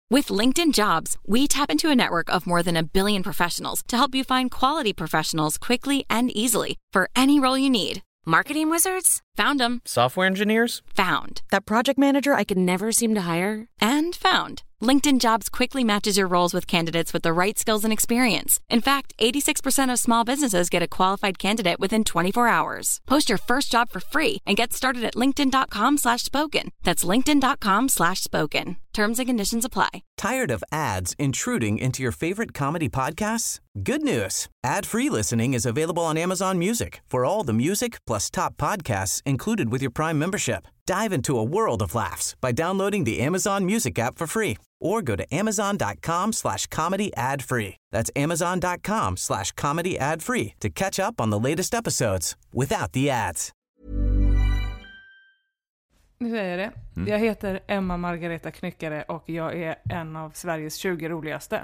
With LinkedIn Jobs, we tap into a network of more than 1 billion professionals to help you find quality professionals quickly and easily for any role you need. Marketing wizards? Found them. Software engineers? Found. That project manager I could never seem to hire? And found. LinkedIn Jobs quickly matches your roles with candidates with the right skills and experience. In fact, 86% of small businesses get a qualified candidate within 24 hours. Post your first job for free and get started at linkedin.com/spoken. That's linkedin.com/spoken. Terms and conditions apply. Tired of ads intruding into your favorite comedy podcasts? Good news. Ad-free listening is available on Amazon Music for all the music plus top podcasts included with your Prime membership. Dive into a world of laughs by downloading the Amazon Music app for free or go to amazon.com/comedy ad-free. That's amazon.com/comedy ad-free to catch up on the latest episodes without the ads. Nu säger jag det. Jag heter Emma Margareta Knyckare och jag är en av Sveriges 20 roligaste.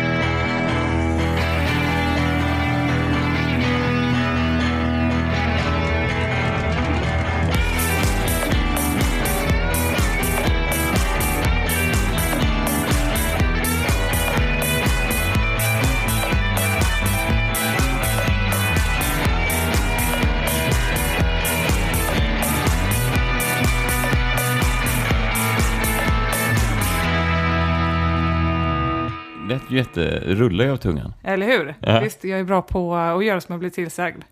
Det rullar ju av tungan. Eller hur? Ja. Visst, jag är bra på att göra som jag blir tillsagd.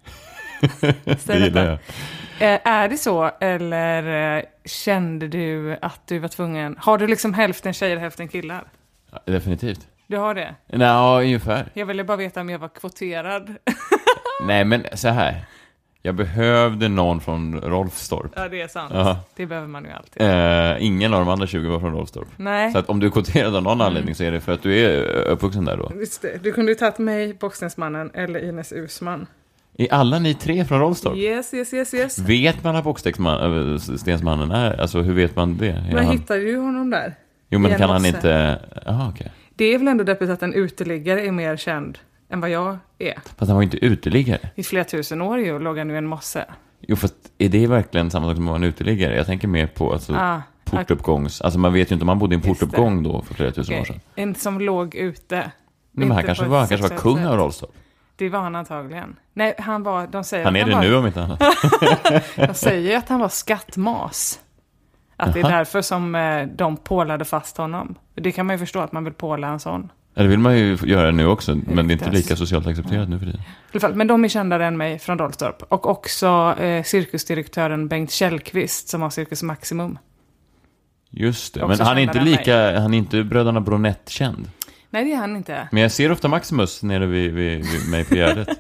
Det gillar jag. Är det så, eller kände du att du var tvungen? Har du liksom hälften tjejer, hälften killar? Ja, definitivt. Du har det? Nej, ungefär. Jag ville bara veta om jag var kvoterad. Nej, men så här. Jag behövde någon från Rolfstorp. Ja, det är sant. Ja. Det behöver man ju alltid. Ingen av de andra 20 var från Rolfstorp. Nej. Så att om du är kvoterad av någon anledning så är det för att du är uppvuxen där då. Just det. Du kunde ju tagit mig, Bockstensmannen eller Ines Usman. Är alla ni 3 från Rolfstorp? Yes. Vet man att Bockstensmannen är? Alltså hur vet man det? Men hittade du honom där? Jo, men kan han inte... Aha, okej. Det är väl ändå deppigt att en uteliggare är mer känd än vad jag är. Fast han var ju inte uteliggare. I flera tusen år ju låg han ju en mosse. Jo, för är det verkligen samma sak som att vara en uteliggare? Jag tänker mer på alltså, portuppgångs... Alltså man vet ju inte om man bodde i en portuppgång då för flera tusen år sedan. En som låg ute. Nej, men han kanske var kung av Rolfstorp. Det var han antagligen. Nej, han var... De säger han är det nu om inte annat. De säger ju att han var skattmas. Att det är därför som de pålade fast honom. Det kan man ju förstå att man vill påla en sån. Ja, det vill man ju göra nu också. Men det är inte lika socialt accepterat nu för det. Men de är kändare än mig från Rolfstorp. Och också cirkusdirektören Bengt Källqvist som har Cirkus Maximum. Just det. Men han är inte bröderna Bronett känd. Nej, det är han inte. Men jag ser ofta Maximus nere vid mig på Gärdet.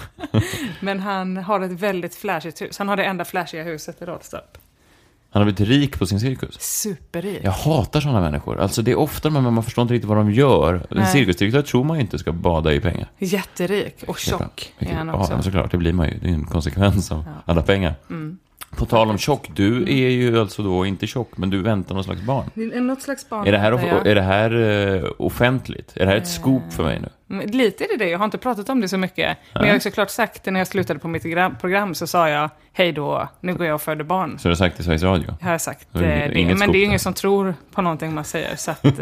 Men han har ett väldigt flashigt hus. Han har det enda flashiga huset i Rolfstorp. Han har blivit rik på sin cirkus. Superrik. Jag hatar sådana människor. Alltså det är ofta man förstår inte riktigt vad de gör. En cirkusdirektör tror man inte ska bada i pengar. Jätterik och tjock är han också. Ja, såklart. Det blir man ju. Det är en konsekvens av alla pengar. Mm. På tal om tjock, du är ju alltså då inte tjock, men du väntar någon slags barn. Något slags barn. Är det här offentligt? Är det här ett scoop för mig nu? Lite är det. Jag har inte pratat om det så mycket. Men jag har ju såklart sagt det när jag slutade på mitt program, så sa jag hej då, nu går jag och föder barn. Så du har sagt det i Sveriges Radio? Jag har sagt det. Men det är ingen som tror på någonting man säger. Så att,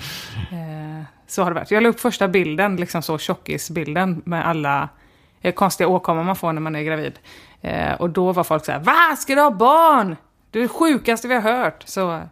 så har det varit. Jag la upp första bilden, liksom så tjockisbilden med alla konstiga åkommor man får när man är gravid. Och då var folk så här: va? Ska du ha barn? Det är det sjukaste vi har hört.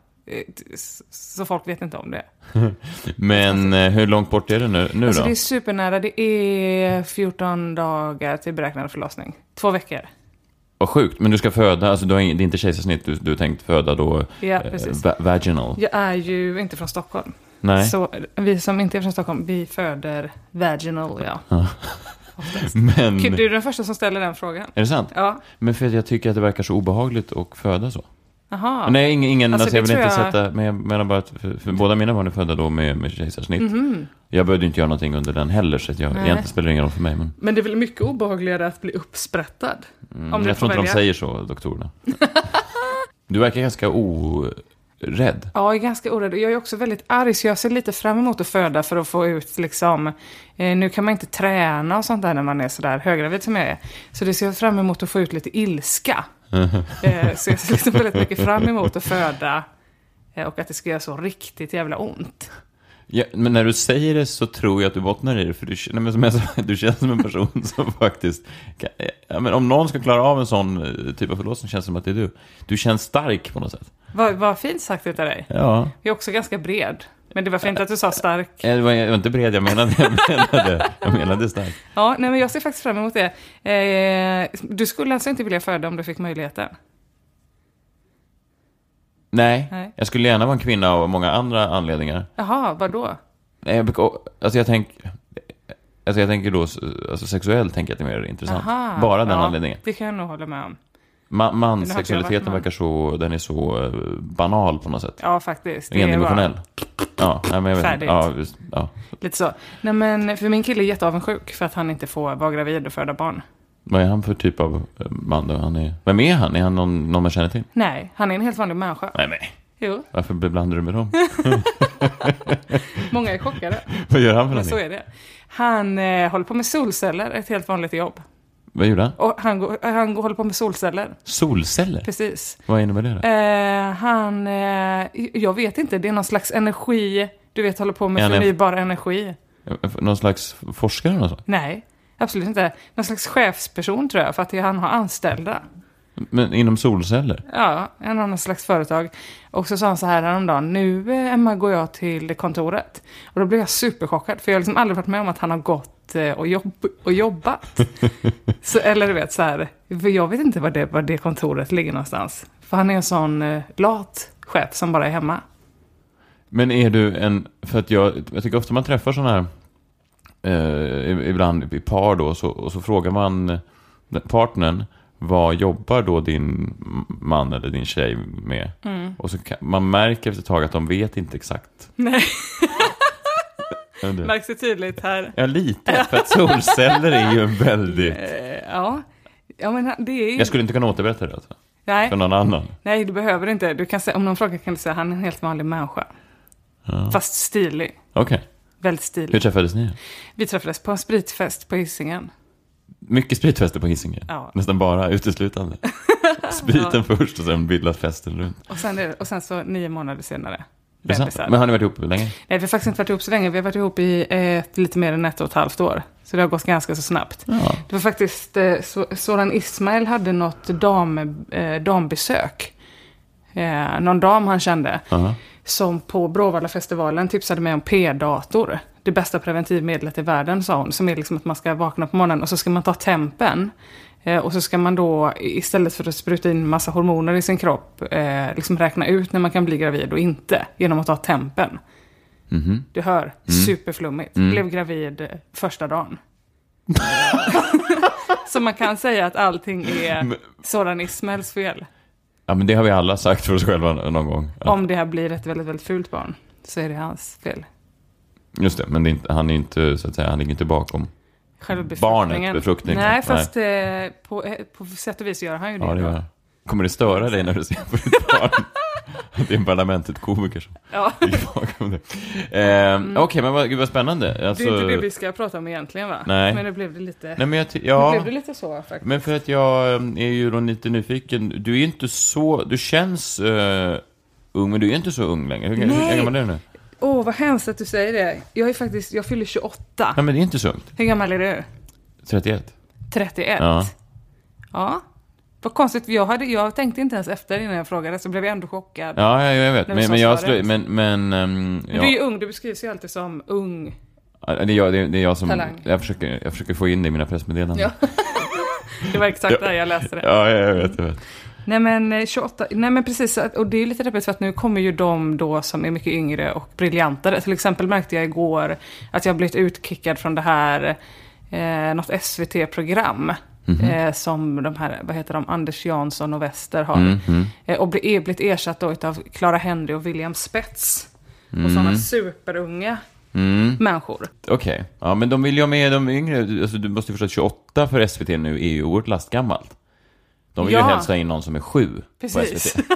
Så folk vet inte om det. Men hur långt bort är det nu alltså, då? Det är supernära. Det är 14 dagar till beräknad förlossning. 2 veckor. Vad sjukt, men du ska föda, alltså det är inte kejsarsnitt, du tänkt föda då vaginal. Jag är ju inte från Stockholm. Nej. Så vi som inte är från Stockholm, vi föder vaginal, ja. Men... Du är den första som ställer den frågan. Är det sant? Ja. Men för att jag tycker att det verkar så obehagligt att föda så. Aha. Nej, ingen alltså, jag vill inte sätta, men jag menar bara att för båda mina barn är födda då med kejsarsnitt. Mm-hmm. Jag behövde inte göra någonting under den heller, så att jag egentligen spelar ingen roll för mig. Men det är väl mycket obehagligare att bli uppsprättad? Om jag tror inte de säger så, doktorerna. Du verkar ganska rädd. Ja, jag är ganska orädd. Jag är också väldigt arg, så jag ser lite fram emot att föda för att få ut liksom... nu kan man inte träna och sånt där när man är sådär höggravid som jag är. Så det ser jag fram emot att få ut lite ilska. Så jag ser liksom väldigt mycket fram emot att föda och att det ska göra så riktigt jävla ont. Ja, men när du säger det så tror jag att du bottnar i det. För du känns som en person som faktiskt... men om någon ska klara av en sån typ av förlåsning känns det som att det är du. Du känns stark på något sätt. Vad fint sagt utav dig. Ja. Jag är också ganska bred. Men det var fint att du sa stark. Det var inte bred, jag menade stark. Ja, nej, men jag ser faktiskt fram emot det. Du skulle alltså inte vilja föda om du fick möjligheten? Nej, jag skulle gärna vara en kvinna av många andra anledningar. Jaha, vadå? Jag tänker då, alltså sexuellt tänker jag att det är mer intressant. Aha, bara den anledningen. Det kan jag nog hålla med om. Sexualiteten verkar den är så banal på något sätt. Ja, faktiskt. Det är emotionell. Ja, men jag vet. Färdigt. Ja. Lite så. Nej, men för min kille är jätteavundsjuk för att han inte får vara gravid och föda barn. Vad är han för typ av man då? Vem är han? Är han någon man känner till? Nej, han är en helt vanlig människa. Nej. Jo. Varför blandar du med dem? Många är chockade. Vad gör han för någonting? Så är det. Han håller på med solceller, ett helt vanligt jobb. Vad gjorde han? Och han håller på med solceller. Solceller? Precis. Vad innebär det då? Jag vet inte, det är någon slags energi. Du vet, håller på med förnybar energi. Någon slags forskare eller något? Nej, absolut inte. Någon slags chefsperson tror jag, för att han har anställda. Men inom solceller? Ja, en annan slags företag. Och så sa han så här häromdagen: nu Emma går jag till kontoret. Och då blev jag superchockad, för jag har liksom aldrig varit med om att han har gått och jobbat. Så, eller du vet så här, för jag vet inte var det kontoret ligger någonstans. För han är en sån lat chef som bara är hemma. Men är du för att jag tycker ofta man träffar sådana här ibland i par då, och så frågar man partnern: vad jobbar då din man eller din tjej med? Mm. Och så man märker efter ett tag att de vet inte exakt. Nej. Märks det tydligt här? Ja, lite. För att solceller är ju en väldigt... Ja, men det är ju... Jag skulle inte kunna återberätta det alltså. Nej. För någon annan. Nej, du behöver inte. Du kan säga, om någon frågar kan du säga: han är en helt vanlig människa. Ja. Fast stilig. Okej. Okay. Väldigt stilig. Hur träffades ni? Vi träffades på en spritfest på Hisingen. Mycket spritfester på Hisingen. Ja. Nästan bara uteslutande. Spriten först och sen bildat festen runt. Och sen så 9 månader senare. Men har ni varit ihop länge? Nej, vi har faktiskt inte varit ihop så länge. Vi har varit ihop i lite mer än 1,5 år. Så det har gått ganska så snabbt. Ja. Det var faktiskt Soran Ismail hade något dambesök. Någon dam han kände. Uh-huh. Som på Bråvalla-festivalen tipsade mig om p-dator. Det bästa preventivmedlet i världen, sa hon. Som är liksom att man ska vakna på morgonen och så ska man ta tempen. Och så ska man då, istället för att spruta in massa hormoner i sin kropp, liksom räkna ut när man kan bli gravid och inte, genom att ta tempen. Mm-hmm. Du hör, superflummigt. Blev gravid första dagen. Så man kan säga att allting är Soran Ismails fel. Ja, men det har vi alla sagt för oss själva någon gång. Om det här blir ett väldigt, väldigt fult barn, så är det hans fel. Just det, men han är inte, så att säga, han ligger inte bakom barnet, befruktningen. Nej, fast på sätt och vis gör han ju det. Ja, det gör. Kommer det störa dig när du ser på ditt barn? Det är en parlamentet komiker som ligger bakom det. Okej, men vad spännande. Alltså, det är inte det vi ska prata om egentligen, va? Nej. Men det blev det lite... Nej, men det blev det lite så, faktiskt. Men för att jag är ju då lite nyfiken. Du är inte så... Du känns ung, men du är inte så ung längre. Hur gammal är du nu? Vad hemskt att du säger det. Jag fyller 28. Nej, men det är inte så ungt. Hur gammal är du? 31. 31? Ja. Vad konstigt, jag tänkte inte ens efter innan jag frågade, så blev jag ändå chockad. Ja, jag vet. Men du är ju ung, du beskrivs ju alltid som ung. Det är jag som... Talang. Jag försöker få in det i mina pressmeddelanden. Ja. Det var exakt där jag läste det. Ja, jag vet. Nej, men 28, nej men precis, och det är lite deppigt för att nu kommer ju de då som är mycket yngre och briljantare. Till exempel märkte jag igår att jag blivit utkickad från det här något SVT-program som de här, vad heter de, Anders Jansson och Wester har. Och blivit ersatt då av Clara Henry och William Spets. Och sådana superunga människor. Okej. Ja, men de vill ju ha med de yngre. Alltså, du måste ju förstå att 28 för SVT nu är ju oerhört lastgammalt. De vill ju helst ha in någon som är 7. Precis.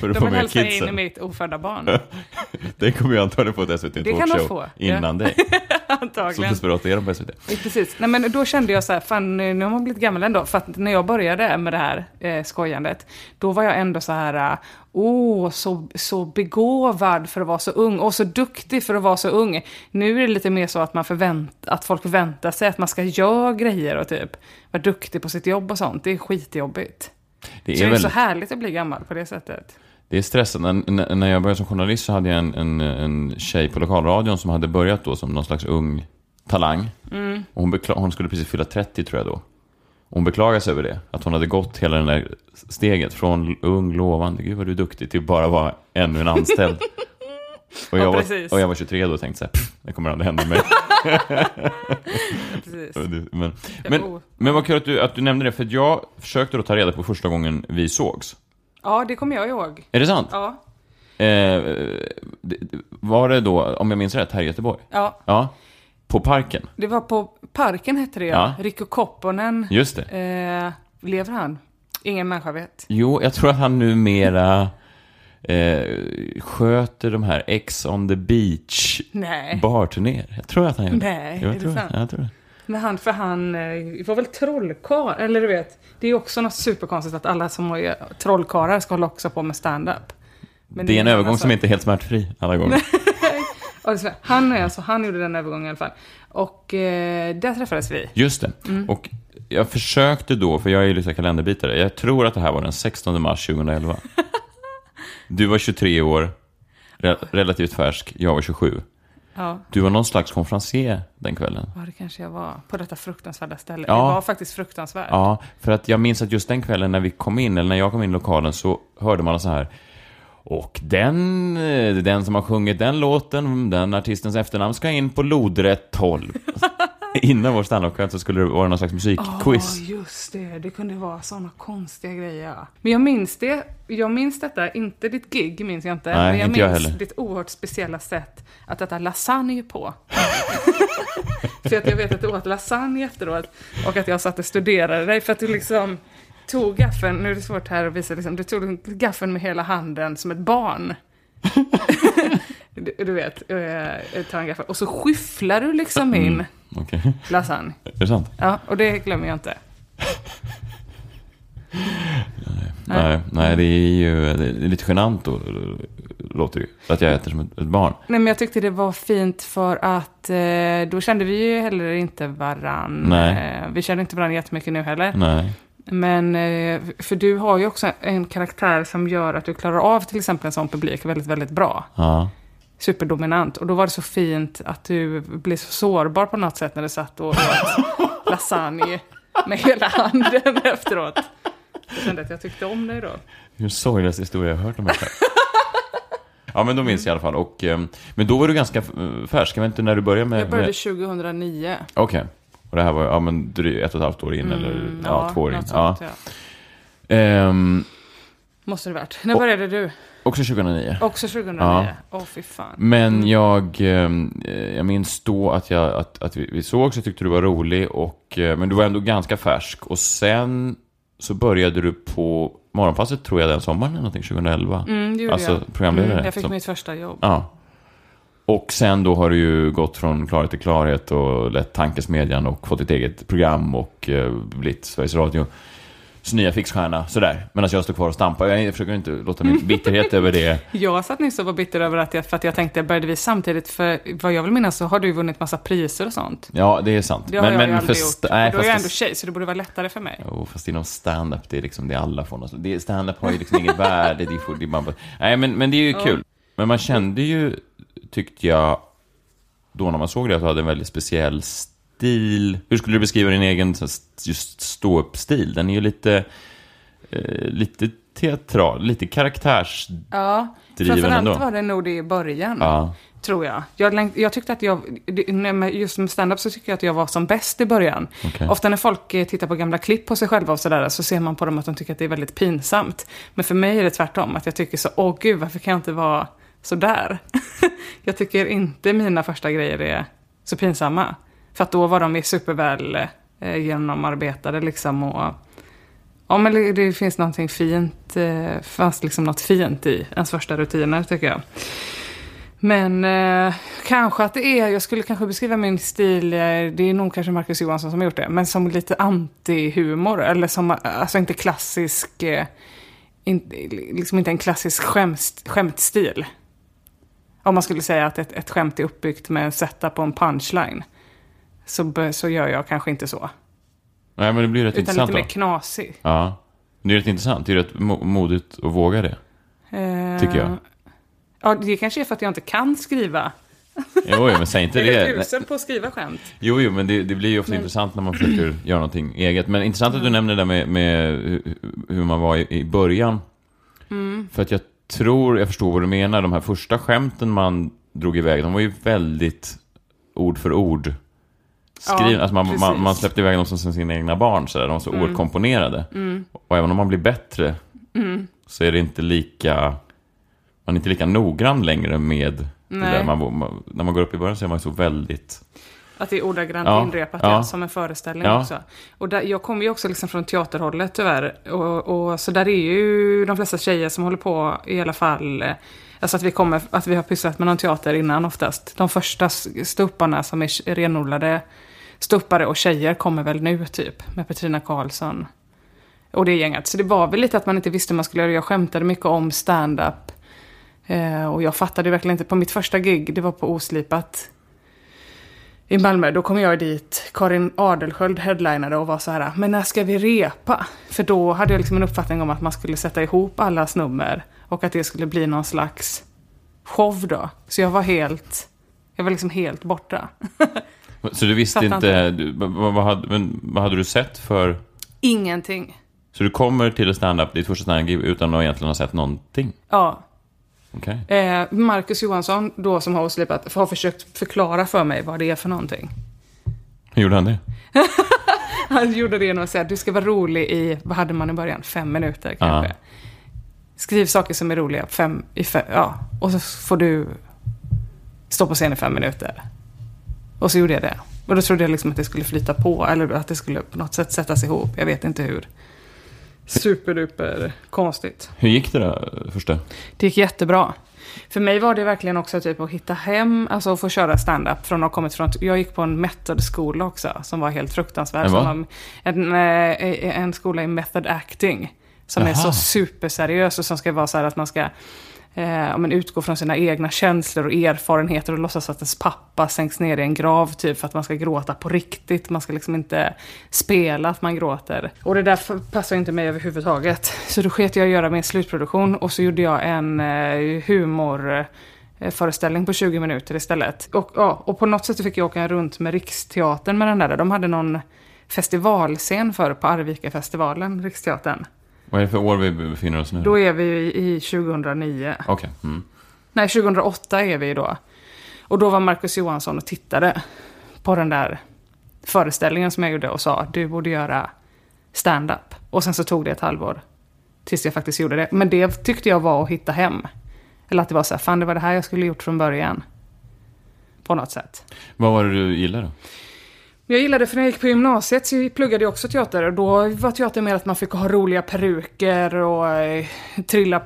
För att de få vill med hälsa kidsen. in i mitt ofödda barn. Det kommer jag antagligen få ett SVT Talkshow innan dig. Antagligen. Så desperat är de på SVT. Precis. Nej, men då kände jag så här, fan, nu har man blivit gammal ändå. För att när jag började med det här skojandet, då var jag ändå så här, så begåvad för att vara så ung. Och så duktig för att vara så ung. Nu är det lite mer så att att folk förväntar sig att man ska göra grejer och typ vara duktig på sitt jobb och sånt. Det är skitjobbigt. Det är så härligt att bli gammal på det sättet. Det är stressande. När jag började som journalist så hade jag en tjej på lokalradion som hade börjat då som någon slags ung talang. Och hon skulle precis fylla 30 tror jag då. Och hon beklagade sig över det. Att hon hade gått hela den där steget från ung, lovande, gud vad du är duktig, till bara vara ännu en anställd. Och jag var 23 då och tänkte så här, det kommer aldrig hända mig. Men vad kul att du nämnde det, för jag försökte då ta reda på första gången vi sågs. Ja, det kommer jag ihåg. Är det sant? Ja. Var det då, om jag minns rätt, här i Göteborg? Ja. På Parken? Det var på Parken hette det, ja. Rico Kopponen. Just det. Lever han? Ingen människa vet. Jo, jag tror att han numera sköter de här Ex on the Beach barturnéer. Jag tror att han gör det. Nej, är det sant? Jag tror det. Men han var väl trollkarl, eller du vet. Det är också något superkonstigt att alla som är trollkarlar ska hålla också på med stand-up. Men det är en övergång som inte är helt smärtfri alla gånger. Han gjorde den övergången i alla fall. Och där träffades vi. Just det. Och jag försökte då, för jag är ju lite kalenderbitare. Jag tror att det här var den 16 mars 2011. Du var 23 år, relativt färsk. Jag var 27. Ja. Du var någon slags konferencier den kvällen. Ja, det kanske jag var. På detta fruktansvärda ställe. Ja. Det var faktiskt fruktansvärt. Ja, för att jag minns att just den kvällen när jag kom in i lokalen så hörde man så här. Och den som har sjungit den låten, den artistens efternamn ska in på lodrätt 12. Innan vår standup så skulle det vara någon slags musikquiz. Ja, just det. Det kunde vara sådana konstiga grejer. Men jag minns detta, inte ditt gig minns jag inte. Nej, men jag inte minns jag heller. ditt oerhört speciella sätt att äta lasagne på. För att jag vet att du åt lasagne efteråt och att jag satt och studerade dig för att du liksom tog gaffeln, nu är det svårt här att visa, liksom, du tog gaffeln med hela handen som ett barn. du vet, tar en gaffel. Och så skyfflar du liksom in lasagne. Är det sant? Ja, och det glömmer jag inte. Nej, det är lite genant då, låter det att jag äter som ett barn. Nej, men jag tyckte det var fint för att då kände vi ju heller inte varann. Vi kände inte varann jättemycket nu heller. Nej. Men för du har ju också en karaktär som gör att du klarar av till exempel en sån publik väldigt, väldigt bra. Ja. Superdominant. Och då var det så fint att du blev så sårbar på något sätt när du satt och åt lasagne med hela handen efteråt. Jag kände att jag tyckte om dig då. Det är en sorgligaste historia jag har hört om mig själv. Ja, men då minns jag i alla fall. Och, men då var du ganska färsk. Jag vet inte när du började med... Jag började 2009. Okej. Och det här var drygt 1,5 år in eller 2 år in. Sånt, måste det varit. När började du? Också 2009. Också 2009. Fy fan. Men jag minns då att vi såg, så tyckte du var rolig. Men du var ändå ganska färsk. Och sen så började du på morgonpasset, tror jag, den sommaren eller någonting, 2011. Det gjorde alltså programledare. Jag fick mitt första jobb. Ja. Och sen då har du ju gått från klarhet till klarhet och lett Tankesmedjan och fått ett eget program och blivit Sveriges Radio nya fixstjärna, sådär. Men jag står kvar och stampar. Jag försöker inte låta min bitterhet över det. Jag satt nyss och var bitter över för att jag tänkte, började vi samtidigt, för vad jag vill minnas så har du vunnit massa priser och sånt. Ja, det är sant. Det har jag aldrig gjort. Då är jag ändå tjej, så det borde vara lättare för mig. Jo, fast inom stand-up, det är liksom det alla får. Stand-up har ju liksom inget värde. Nej, men det är ju kul. Men man kände ju, tyckte jag, då när man såg det, att du hade en väldigt speciell stil. Hur skulle du beskriva din egen just stå-upp-stil? Den är ju lite teatral, lite karaktärsdriven. Ja, framförallt var det nog det i början, tror jag. Jag tyckte att just med stand-up så tycker jag att jag var som bäst i början. Okay. Ofta när folk tittar på gamla klipp på sig själva och sådär, så ser man på dem att de tycker att det är väldigt pinsamt. Men för mig är det tvärtom, att jag tycker så, gud, varför kan jag inte vara så där? Jag tycker inte mina första grejer är så pinsamma. För att då var de superväl genomarbetade liksom, Ja, men det finns någonting fint. Fanns liksom något fint i ens första rutiner, tycker jag. Men kanske att det är... Jag skulle kanske beskriva min stil... Det är nog kanske Marcus Johansson som har gjort det. Men som lite anti-humor. Eller som... Alltså inte klassisk... liksom inte en klassisk skämtstil. Om man skulle säga att ett skämt är uppbyggt med en setup på en punchline. Så gör jag kanske inte så. Nej, men det blir rätt utan intressant. Utan lite mer knasig. Ja, det är rätt intressant. Det är rätt modigt att våga det. Tycker jag. Ja, det kanske är för att jag inte kan skriva. Jo, men säg inte det. Jag är tusen på att skriva skämt. Jo, men det blir ju ofta intressant när man försöker göra någonting eget. Men intressant att du nämner det där med hur man var i början. För att jag förstår vad du menar. De här första skämten man drog iväg, de var ju väldigt ord för ord skrivna. Ja, alltså man släppte iväg dem som sina egna barn. Så där. De var så oerhört komponerade. Och även om man blir bättre så är det inte lika... Man är inte lika noggrann längre med det där. När man går upp i början så är man så väldigt... Att det är ordagrant inrepat som en föreställning också. Och jag kommer ju också liksom från teaterhållet tyvärr. Och så där är ju de flesta tjejer som håller på i alla fall... Alltså att vi har pysslat med någon teater innan oftast. De första stupparna som är renodlade stuppare och tjejer kommer väl nu typ. Med Petrina Karlsson. Och det är gänget. Så det var väl lite att man inte visste hur man skulle göra. Jag skämtade mycket om stand-up. Och jag fattade verkligen inte. På mitt första gig, det var på Oslipat i Malmö. Då kom jag dit. Karin Adelsköld headlinade och var så här: men när ska vi repa? För då hade jag liksom en uppfattning om att man skulle sätta ihop allas nummer. Och att det skulle bli någon slags show då. Så jag var liksom helt borta. Så du visste inte... Vad hade du sett för... Ingenting. Så du kommer till stand-up, ditt första stand-up utan att egentligen ha sett någonting? Ja. Okay. Marcus Johansson då som har slipat har försökt förklara för mig vad det är för någonting. Hur gjorde han det? Han gjorde det genom att säga att du ska vara rolig i, vad hade man i början? 5 minuter kanske. Skriv saker som är roliga och så får du stå på scen i 5 minuter. Och så gjorde jag det. Och då trodde jag liksom att det skulle flyta på eller att det skulle på något sätt sättas ihop. Jag vet inte hur. Superduper konstigt. Hur gick det då första? Det gick jättebra. För mig var det verkligen också typ att hitta hem, alltså att få köra stand-up från att ha kommit från... Jag gick på en method-skola också som var helt fruktansvärd. Som en skola i method acting som är så superseriös och som ska vara så här att man ska utgå från sina egna känslor och erfarenheter och låtsas att ens pappa sänks ner i en grav typ för att man ska gråta på riktigt. Man ska liksom inte spela att man gråter. Och det där passar inte mig överhuvudtaget. Så då sket jag att göra min slutproduktion och så gjorde jag en humorföreställning på 20 minuter istället. Och på något sätt fick jag åka runt med Riksteatern med den där. De hade någon festivalscen på Arvika-festivalen, Riksteatern. Vad är det för år vi befinner oss nu? Då är vi i 2009. Okej. Nej, 2008 är vi då. Och då var Marcus Johansson och tittade på den där föreställningen som jag gjorde och sa: du borde göra stand-up. Och sen så tog det ett halvår tills jag faktiskt gjorde det. Men det tyckte jag var att hitta hem. Eller att det var så här, fan det var det här jag skulle gjort från början. På något sätt. Vad var det du gillade då? Jag gillade för när jag gick på gymnasiet så pluggade jag också teater. Och då var teater mer att man fick ha roliga peruker och trilla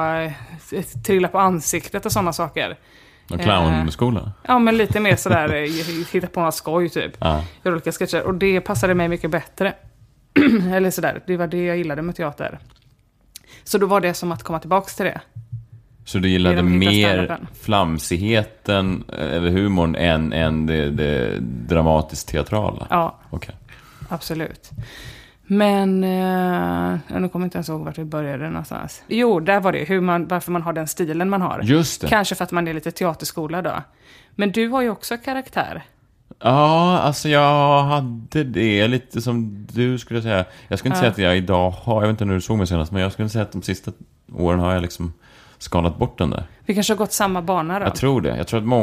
på ansiktet och sådana saker. Och clownskola? Ja, men lite mer sådär, hitta på något skoj typ. Göra olika sketcher. Och det passade mig mycket bättre. Eller sådär, det var det jag gillade med teater. Så då var det som att komma tillbaka till det. Så du gillade mer flamsigheten eller humorn än det dramatiskt teatrala? Ja, okay. Absolut. Men nu kommer jag inte ens ihåg vart vi började någonstans. Jo, där var det varför man har den stilen man har. Just det. Kanske för att man är lite teaterskola då. Men du har ju också karaktär. Ja, alltså jag hade det lite som du skulle säga. Jag skulle inte säga att jag idag har, jag vet inte när du såg mig senast, men jag skulle säga att de sista åren har jag liksom skalat bort den där. Vi kanske har gått samma bana då? Jag tror det. Jag tror att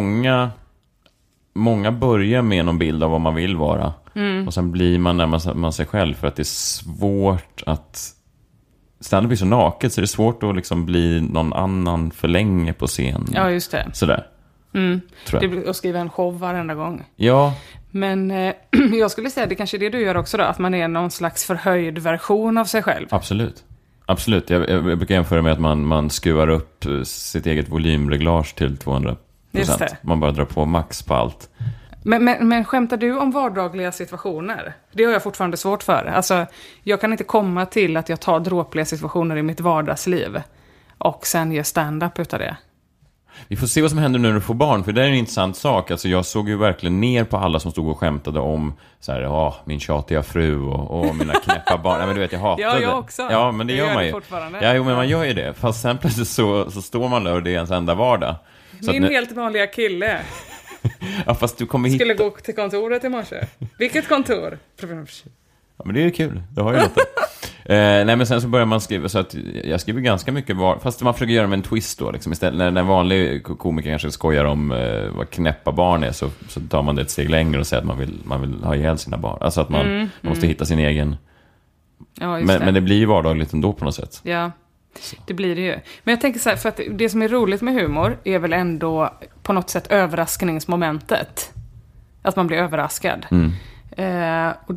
många börjar med någon bild av vad man vill vara. Och sen blir man när man sig själv, för att det är svårt att... Stand-up blir så naket så det är svårt att liksom bli någon annan för länge på scen. Ja, just det. Sådär. Tror jag. Det blir att skriva en show varenda gång. Ja. Men jag skulle säga, det kanske är det du gör också då, att man är någon slags förhöjd version av sig själv. Absolut. Jag brukar jämföra med att man skruvar upp sitt eget volymreglage till 200%. Man bara drar på max på allt. Men skämtar du om vardagliga situationer? Det har jag fortfarande svårt för. Alltså, jag kan inte komma till att jag tar dråpliga situationer i mitt vardagsliv och sen gör stand-up utav det. Vi får se vad som händer när du får barn, för det är en intressant sak. Alltså, jag såg ju verkligen ner på alla som stod och skämtade om så här, min tjatiga fru och mina knäppa barn. Nej, men du vet, jag hatar det. Jag också. Ja, men det gör man ju. Ja, men man gör ju det. Fast sen plötsligt så står man där och det är ens enda vardag. Så min helt vanliga kille. Ja, fast du kommer skulle gå till kontoret i morse. Vilket kontor? Ja, men det är ju kul. Det har ju något. Nej, men sen så börjar man skriva, så att jag skriver ganska mycket fast man försöker göra med en twist då liksom. Istället, när en vanlig komiker kanske skojar om vad knäppa barn är, så tar man det ett steg längre och säger att man vill ha ihjäl sina barn. Alltså att man måste hitta sin egen. Ja, men det blir ju vardagligt ändå på något sätt. Ja, det blir det ju. Men jag tänker så här, för att det som är roligt med humor är väl ändå på något sätt överraskningsmomentet. Att man blir överraskad. Och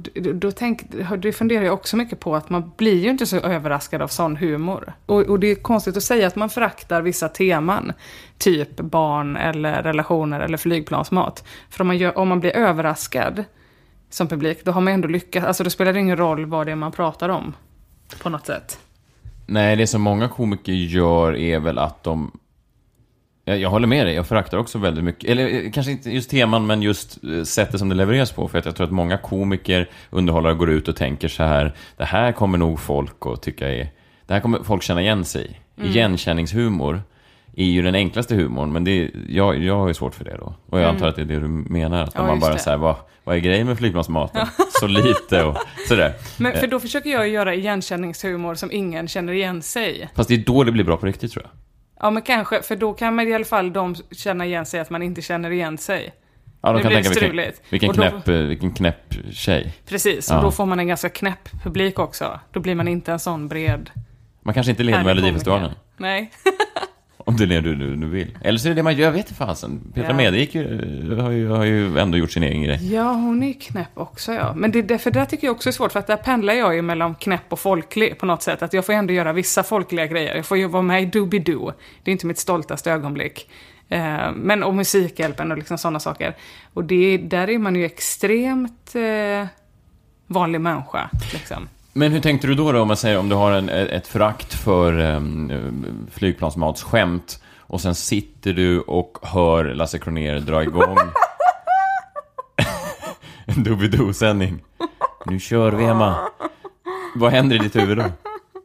då funderar jag också mycket på att man blir ju inte så överraskad av sån humor. Och det är konstigt att säga att man föraktar vissa teman, typ barn eller relationer eller flygplansmat. För om man blir överraskad som publik, då har man ändå lyckats. Alltså då spelar det ingen roll vad det är man pratar om på något sätt. Nej, det som många komiker gör är väl att de... Jag håller med dig, jag föraktar också väldigt mycket. Eller kanske inte just teman, men just sättet som det levereras på. För att jag tror att många komiker, underhållare går ut och tänker så här: det här kommer nog folk att tycka är... Det här kommer folk känna igen sig i. Igenkänningshumor är ju den enklaste humorn, men jag har ju svårt för det då. Och jag antar att det är det du menar. Att man bara säger, vad är grejen med flygplansmaten? Så lite och sådär. Men för då försöker jag göra igenkänningshumor som ingen känner igen sig. Fast det är då det blir bra på riktigt, tror jag. Ja, men kanske, för då kan man i alla fall de känna igen sig att man inte känner igen sig. Ja, de det kan blir tänka struligt. Vilken knäpp tjej. Precis, och då får man en ganska knäpp publik också. Då blir man inte en sån bred... Man kanske inte leder Melodifestivalen. Nej. Om det är det du vill. Eller så är det det man gör, vet du fasen. Petra Mede har ju ändå gjort sin egen grej. Ja, hon är knäpp också, ja. Men det tycker jag också är svårt, för att där pendlar jag ju mellan knäpp och folklig på något sätt. Att jag får ändå göra vissa folkliga grejer. Jag får ju vara med i Doobidoo. Det är inte mitt stoltaste ögonblick. Men och Musikhjälpen och liksom sådana saker. Och där är man ju extremt vanlig människa, liksom. Men hur tänkte du då om man säger, om du har ett förakt för flygplansmatsskämt och sen sitter du och hör Lasse Kronér dra igång en Doobidoo-sändning. Nu kör vi, Emma. Vad händer i ditt huvud då?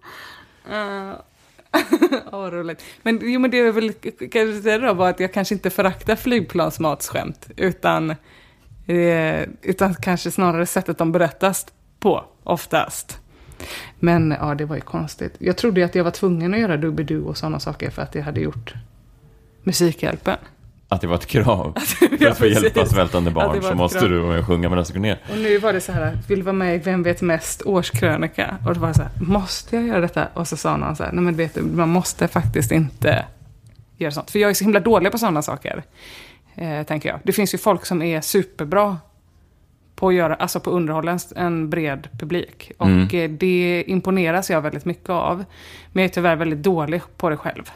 Roligt. Men det är väl kanske då bara att jag kanske inte föraktar flygplansmatsskämt utan kanske snarare sättet de berättas på oftast. Men ja, det var ju konstigt. Jag trodde att jag var tvungen att göra Doobidoo och sådana saker för att jag hade gjort Musikhjälpen. Att det var ett krav för att få hjälpa svältande barn, så måste du sjunga med Lasse Kronér. Och nu var det så här, vill vara med i Vem vet mest årskrönika. Och det var så här, måste jag göra detta? Och så sa någon så här, nej men vet du, man måste faktiskt inte göra sånt. För jag är så himla dålig på sådana saker, tänker jag. Det finns ju folk som är superbra på att göra, alltså på underhålla en bred publik. Och det imponeras jag väldigt mycket av. Men jag är tyvärr väldigt dålig på det själv.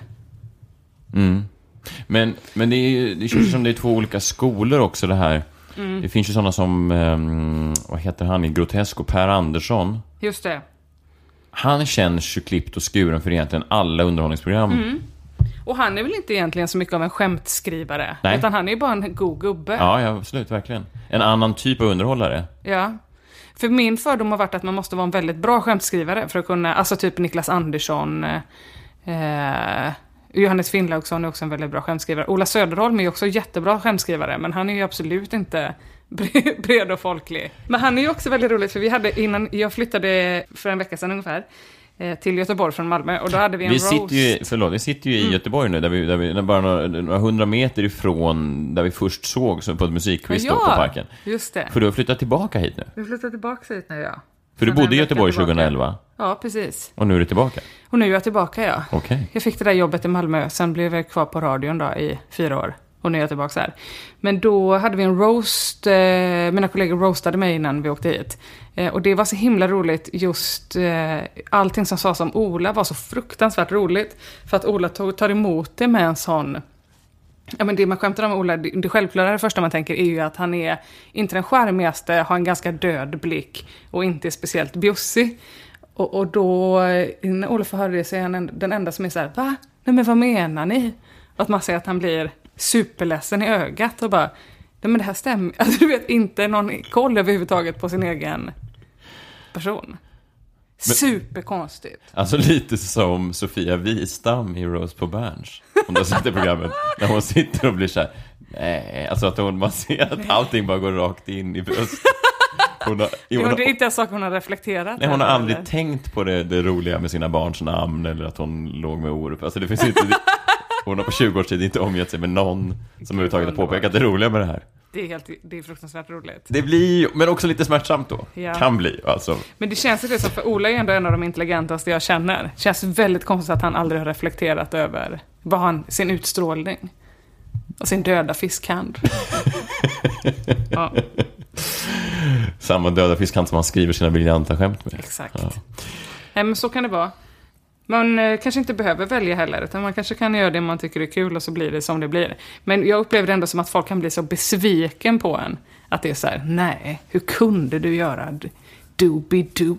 Men det känns som det är två olika skolor också, det här. Det finns ju sådana som, vad heter han i Grotesco, Per Andersson. Just det. Han känns ju klippt och skuren för egentligen alla underhållningsprogram. Och han är väl inte egentligen så mycket av en skämtskrivare. Nej. Utan han är ju bara en god gubbe. Ja, absolut, verkligen. En annan typ av underhållare. Ja. För min fördom har varit att man måste vara en väldigt bra skämtskrivare för att kunna, alltså typ Niklas Andersson, Johannes Finnlaugsson är också en väldigt bra skämtskrivare. Ola Söderholm är ju också jättebra skämtskrivare, men han är ju absolut inte bred och folklig. Men han är ju också väldigt roligt, för vi hade innan jag flyttade för en vecka sedan ungefär till Göteborg från Malmö, och då hade vi en roast. Vi sitter ju i Göteborg nu, där vi bara några 100 meter ifrån där vi först såg på ett musikquiz på Parken. Just det. För du har flyttat tillbaka hit nu. Vi flyttat tillbaka hit nu, ja. För du bodde i Göteborg 2011? Ja, precis. Och nu är du tillbaka? Och nu är jag tillbaka, ja. Okay. Jag fick det där jobbet i Malmö, sen blev jag kvar på radion då i 4 år. Och nu är jag tillbaka här. Men då hade vi en roast. Mina kollegor roastade mig innan vi åkte hit. Och det var så himla roligt. Just allting som sades om Ola var så fruktansvärt roligt. För att Ola tar emot det med en sån... Ja, men det man skämtar om Ola, det självklara, det första man tänker är ju att han är inte den skärmigaste, har en ganska död blick och inte är speciellt bjussig. Och då, när Ola får höra det, så är han den enda som är så här: va? Nej, men vad menar ni? Att man säger att han blir superledsen i ögat och bara, nej men det här stämmer. Alltså du vet, inte någon koll överhuvudtaget på sin egen person. Superkonstigt. Alltså lite som Sofia Wistam i Rose på Berns. Hon har sett det programmet. När hon sitter och blir så här, nej, alltså att man ser att allting bara går rakt in i bröstet. Det är inte en sak hon har reflekterat. Nej, hon har aldrig tänkt på det roliga med sina barns namn eller att hon låg med Orup. Alltså det finns inte... Hon har på 20 års tid inte omgett sig med någon som överhuvudtaget har påpekat det roliga med det här. Det är fruktansvärt roligt. Det blir, men också lite smärtsamt då. Ja. Kan bli, alltså. Men det känns ju som, för Ola är ändå en av de intelligentaste jag känner. Det känns väldigt konstigt att han aldrig har reflekterat över sin utstrålning. Och sin döda fiskhand. Ja. Samma döda fiskhand som han skriver sina briljanta skämt med. Exakt. Ja. Nej, men så kan det vara. Man kanske inte behöver välja heller, utan man kanske kan göra det man tycker är kul och så blir det som det blir. Men jag upplever det ändå som att folk kan bli så besviken på en. Att det är så här, nej, hur kunde du göra Doobie-Doo?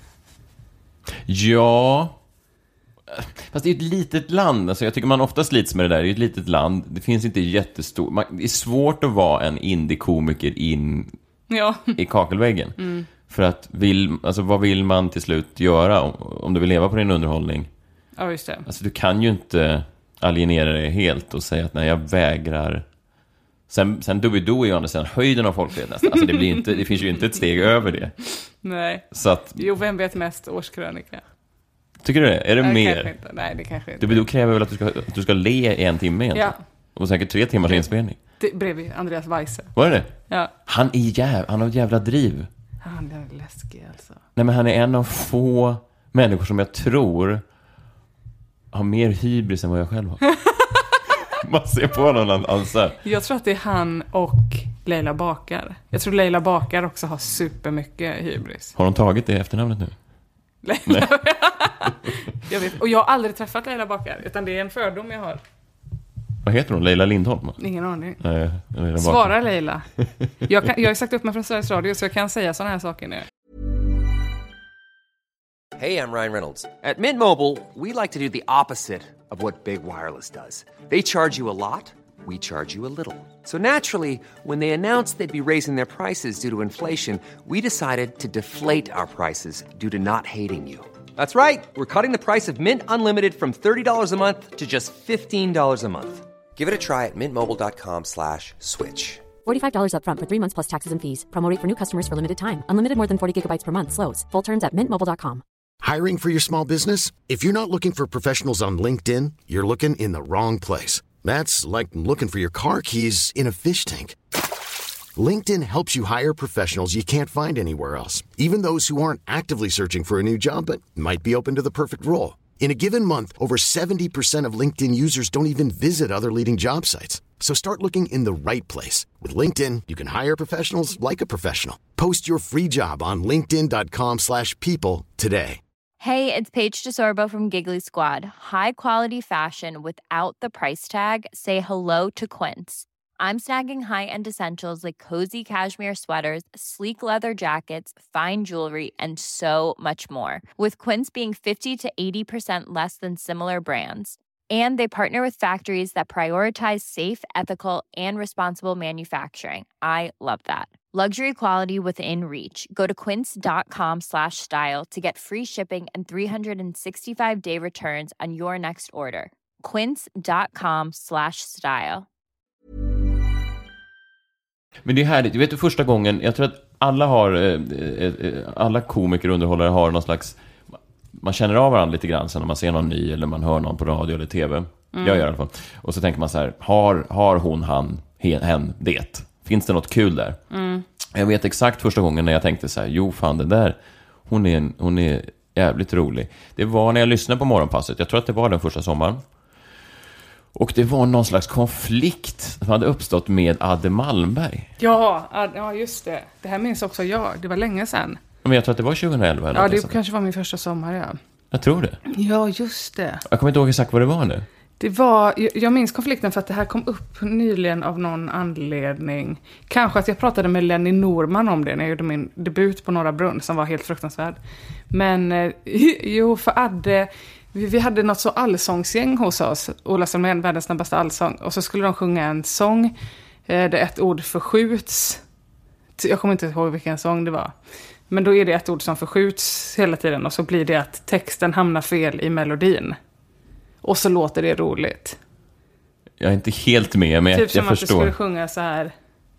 Ja, fast det är ett litet land. Alltså jag tycker man ofta slits med det där. Det är ett litet land, det finns inte jättestort. Det är svårt att vara en indie-komiker in i kakelväggen. Mm. För att vad vill man till slut göra om du vill leva på din underhållning? Ja, just det. Alltså du kan ju inte alienera dig helt och säga att nej, jag vägrar. Sen Doobie-Doo är ju andra sidan höjden av folklighet nästan. Alltså det finns ju inte ett steg över det. Nej. Så att, jo, vem vet mest årskrönika? Tycker du det? Är det mer? Kanske inte. Nej, det kanske inte. Doobie-Doo kräver väl att du ska le i 1 timme egentligen? Ja. Och säkert 3 timmars inspelning. Det bredvid Andreas Weise. Var det? Ja. Han har jävla driv. Han är läskig alltså. Nej, men han är en av få människor som jag tror har mer hybris än vad jag själv har. Man ser på någon annan. Jag tror att det är han och Leila Bakar. Jag tror Leila Bakar också har supermycket hybris. Har de tagit det efternamnet nu? Nej. Jag vet. Och jag har aldrig träffat Leila Bakar, utan det är en fördom jag har. Vad heter hon? Leila Lindholm? Ingen aning. Nej, svara Leila. Jag har sagt upp mig från Sveriges Radio, så jag kan säga såna här saker nu. Hey, I'm Ryan Reynolds. At Mint Mobile, we like to do the opposite of what Big Wireless does. They charge you a lot, we charge you a little. So naturally, when they announced they'd be raising their prices due to inflation, we decided to deflate our prices due to not hating you. That's right. We're cutting the price of Mint Unlimited from $30 a month to just $15 a month. Give it a try at mintmobile.com/switch. $45 up front for 3 months plus taxes and fees. Promo rate for new customers for limited time. Unlimited more than 40 gigabytes per month. Slows full terms at mintmobile.com. Hiring for your small business? If you're not looking for professionals on LinkedIn, you're looking in the wrong place. That's like looking for your car keys in a fish tank. LinkedIn helps you hire professionals you can't find anywhere else, even those who aren't actively searching for a new job but might be open to the perfect role. In a given month, over 70% of LinkedIn users don't even visit other leading job sites. So start looking in the right place. With LinkedIn, you can hire professionals like a professional. Post your free job on linkedin.com/people today. Hey, it's Paige DeSorbo from Giggly Squad. High quality fashion without the price tag. Say hello to Quince. I'm snagging high-end essentials like cozy cashmere sweaters, sleek leather jackets, fine jewelry, and so much more. With Quince being 50 to 80% less than similar brands. And they partner with factories that prioritize safe, ethical, and responsible manufacturing. I love that. Luxury quality within reach. Go to quince.com/style to get free shipping and 365-day returns on your next order. Quince.com/style. Men det är härligt. Du vet, första gången, jag tror att alla komiker och underhållare har någon slags, man känner av varandra lite grann sen när man ser någon ny eller man hör någon på radio eller tv. Jag gör i alla fall. Och så tänker man så här, har hon, han, hen det? Finns det något kul där? Jag vet exakt första gången när jag tänkte så här, jo fan, det där, hon är jävligt rolig. Det var när jag lyssnade på Morgonpasset. Jag tror att det var den första sommaren. Och det var någon slags konflikt som hade uppstått med Adde Malmberg. Ja, just det. Det här minns också jag. Det var länge sedan. Men jag tror att det var 2011. Eller ja, det kanske var min första sommar, ja. Jag tror det. Ja, just det. Jag kommer inte ihåg exakt vad det var nu. Det var, jag minns konflikten för att det här kom upp nyligen av någon anledning. Kanske att jag pratade med Lenny Norman om det när jag gjorde min debut på Norra Brunn som var helt fruktansvärd. Men för Adde, vi hade något så allsångsgäng hos oss. Ola Salmén, världens snabbaste allsång. Och så skulle de sjunga en sång där ett ord förskjuts. Jag kommer inte ihåg vilken sång det var. Men då är det ett ord som förskjuts hela tiden och så blir det att texten hamnar fel i melodin. Och så låter det roligt. Jag är inte helt med, men typ jag förstår. Typ som att du skulle sjunga så här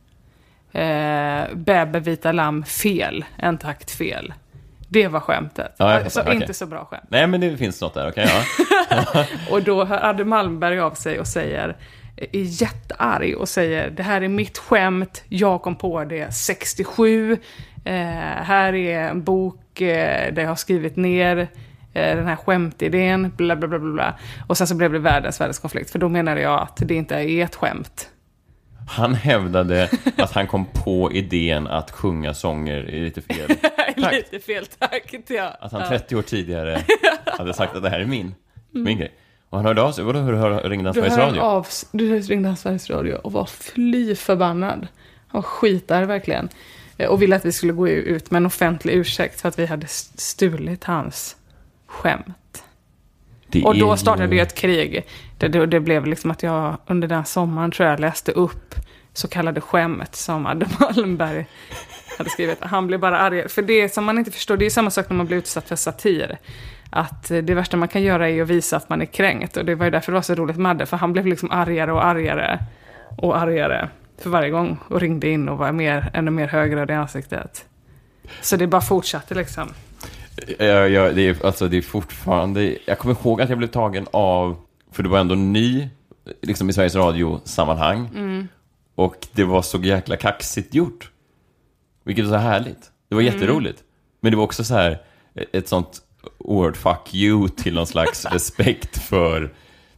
Bäbe vita lamm fel, en takt fel. Det var skämtet. Ja, alltså okay. Inte så bra skämt. Nej, men det finns något där, okej. Ja. Och då hör Adde Malmberg av sig och säger, är jättearg och säger, det här är mitt skämt, jag kom på det 67. Här är en bok där jag har skrivit ner den här skämtidén, bla bla bla bla. Och sen så blev det världens konflikt. För då menade jag att det inte är ett skämt. Han hävdade att han kom på idén att sjunga sånger i lite fel takt. Lite fel takt, ja. Att han 30 år tidigare hade sagt att det här är min grej. Och han hörde av sig. Vadå, ringde han Sveriges Radio? Du ringde han Sveriges Radio och var fly förbannad. Han skitar verkligen. Och ville att vi skulle gå ut med en offentlig ursäkt för att vi hade stulit hans skämt. Och då startade ju ett krig. Det blev liksom att jag under den sommaren tror jag läste upp så kallade skämt som Adde Malmberg hade skrivit. Han blev bara arg. För det som man inte förstår, det är samma sak när man blir utsatt för satir. Att det värsta man kan göra är att visa att man är kränkt. Och det var ju därför det var så roligt med Adde. För han blev liksom argare och argare och argare för varje gång. Och ringde in och var ännu mer högröd i ansiktet. Så det bara fortsatte liksom. Det är fortfarande... Jag kommer ihåg att jag blev tagen av... För det var ändå ny liksom i Sveriges Radio-sammanhang. Och det var så jäkla kaxigt gjort. Vilket var så härligt. Det var jätteroligt. Men det var också så här ett sånt word fuck you till någon slags respekt för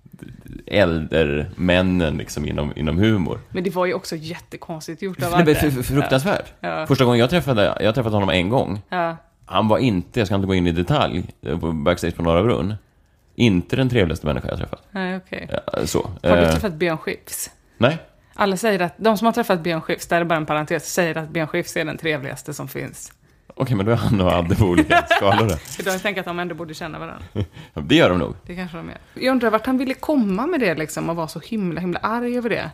äldremännen liksom inom humor. Men det var ju också jättekonstigt gjort av Adde. Fruktansvärt. Ja. Första gången jag träffade honom en gång. Ja. Han var inte, jag ska inte gå in i detalj, på backstage på Norra Brunn. Inte den trevligaste människa jag träffat. Nej, okej. Ja, så. Har du träffat Björn Skifs? Nej. Alla säger att, de som har träffat Björn Skifs, där är bara en parentes, säger att Björn Skifs är den trevligaste som finns. Okej, men då är han och Adde på olika skalor. Jag tänker att de ändå borde känna varandra. Det gör de nog. Det kanske de är. Jag undrar vart han ville komma med det liksom, och var så himla arg över det.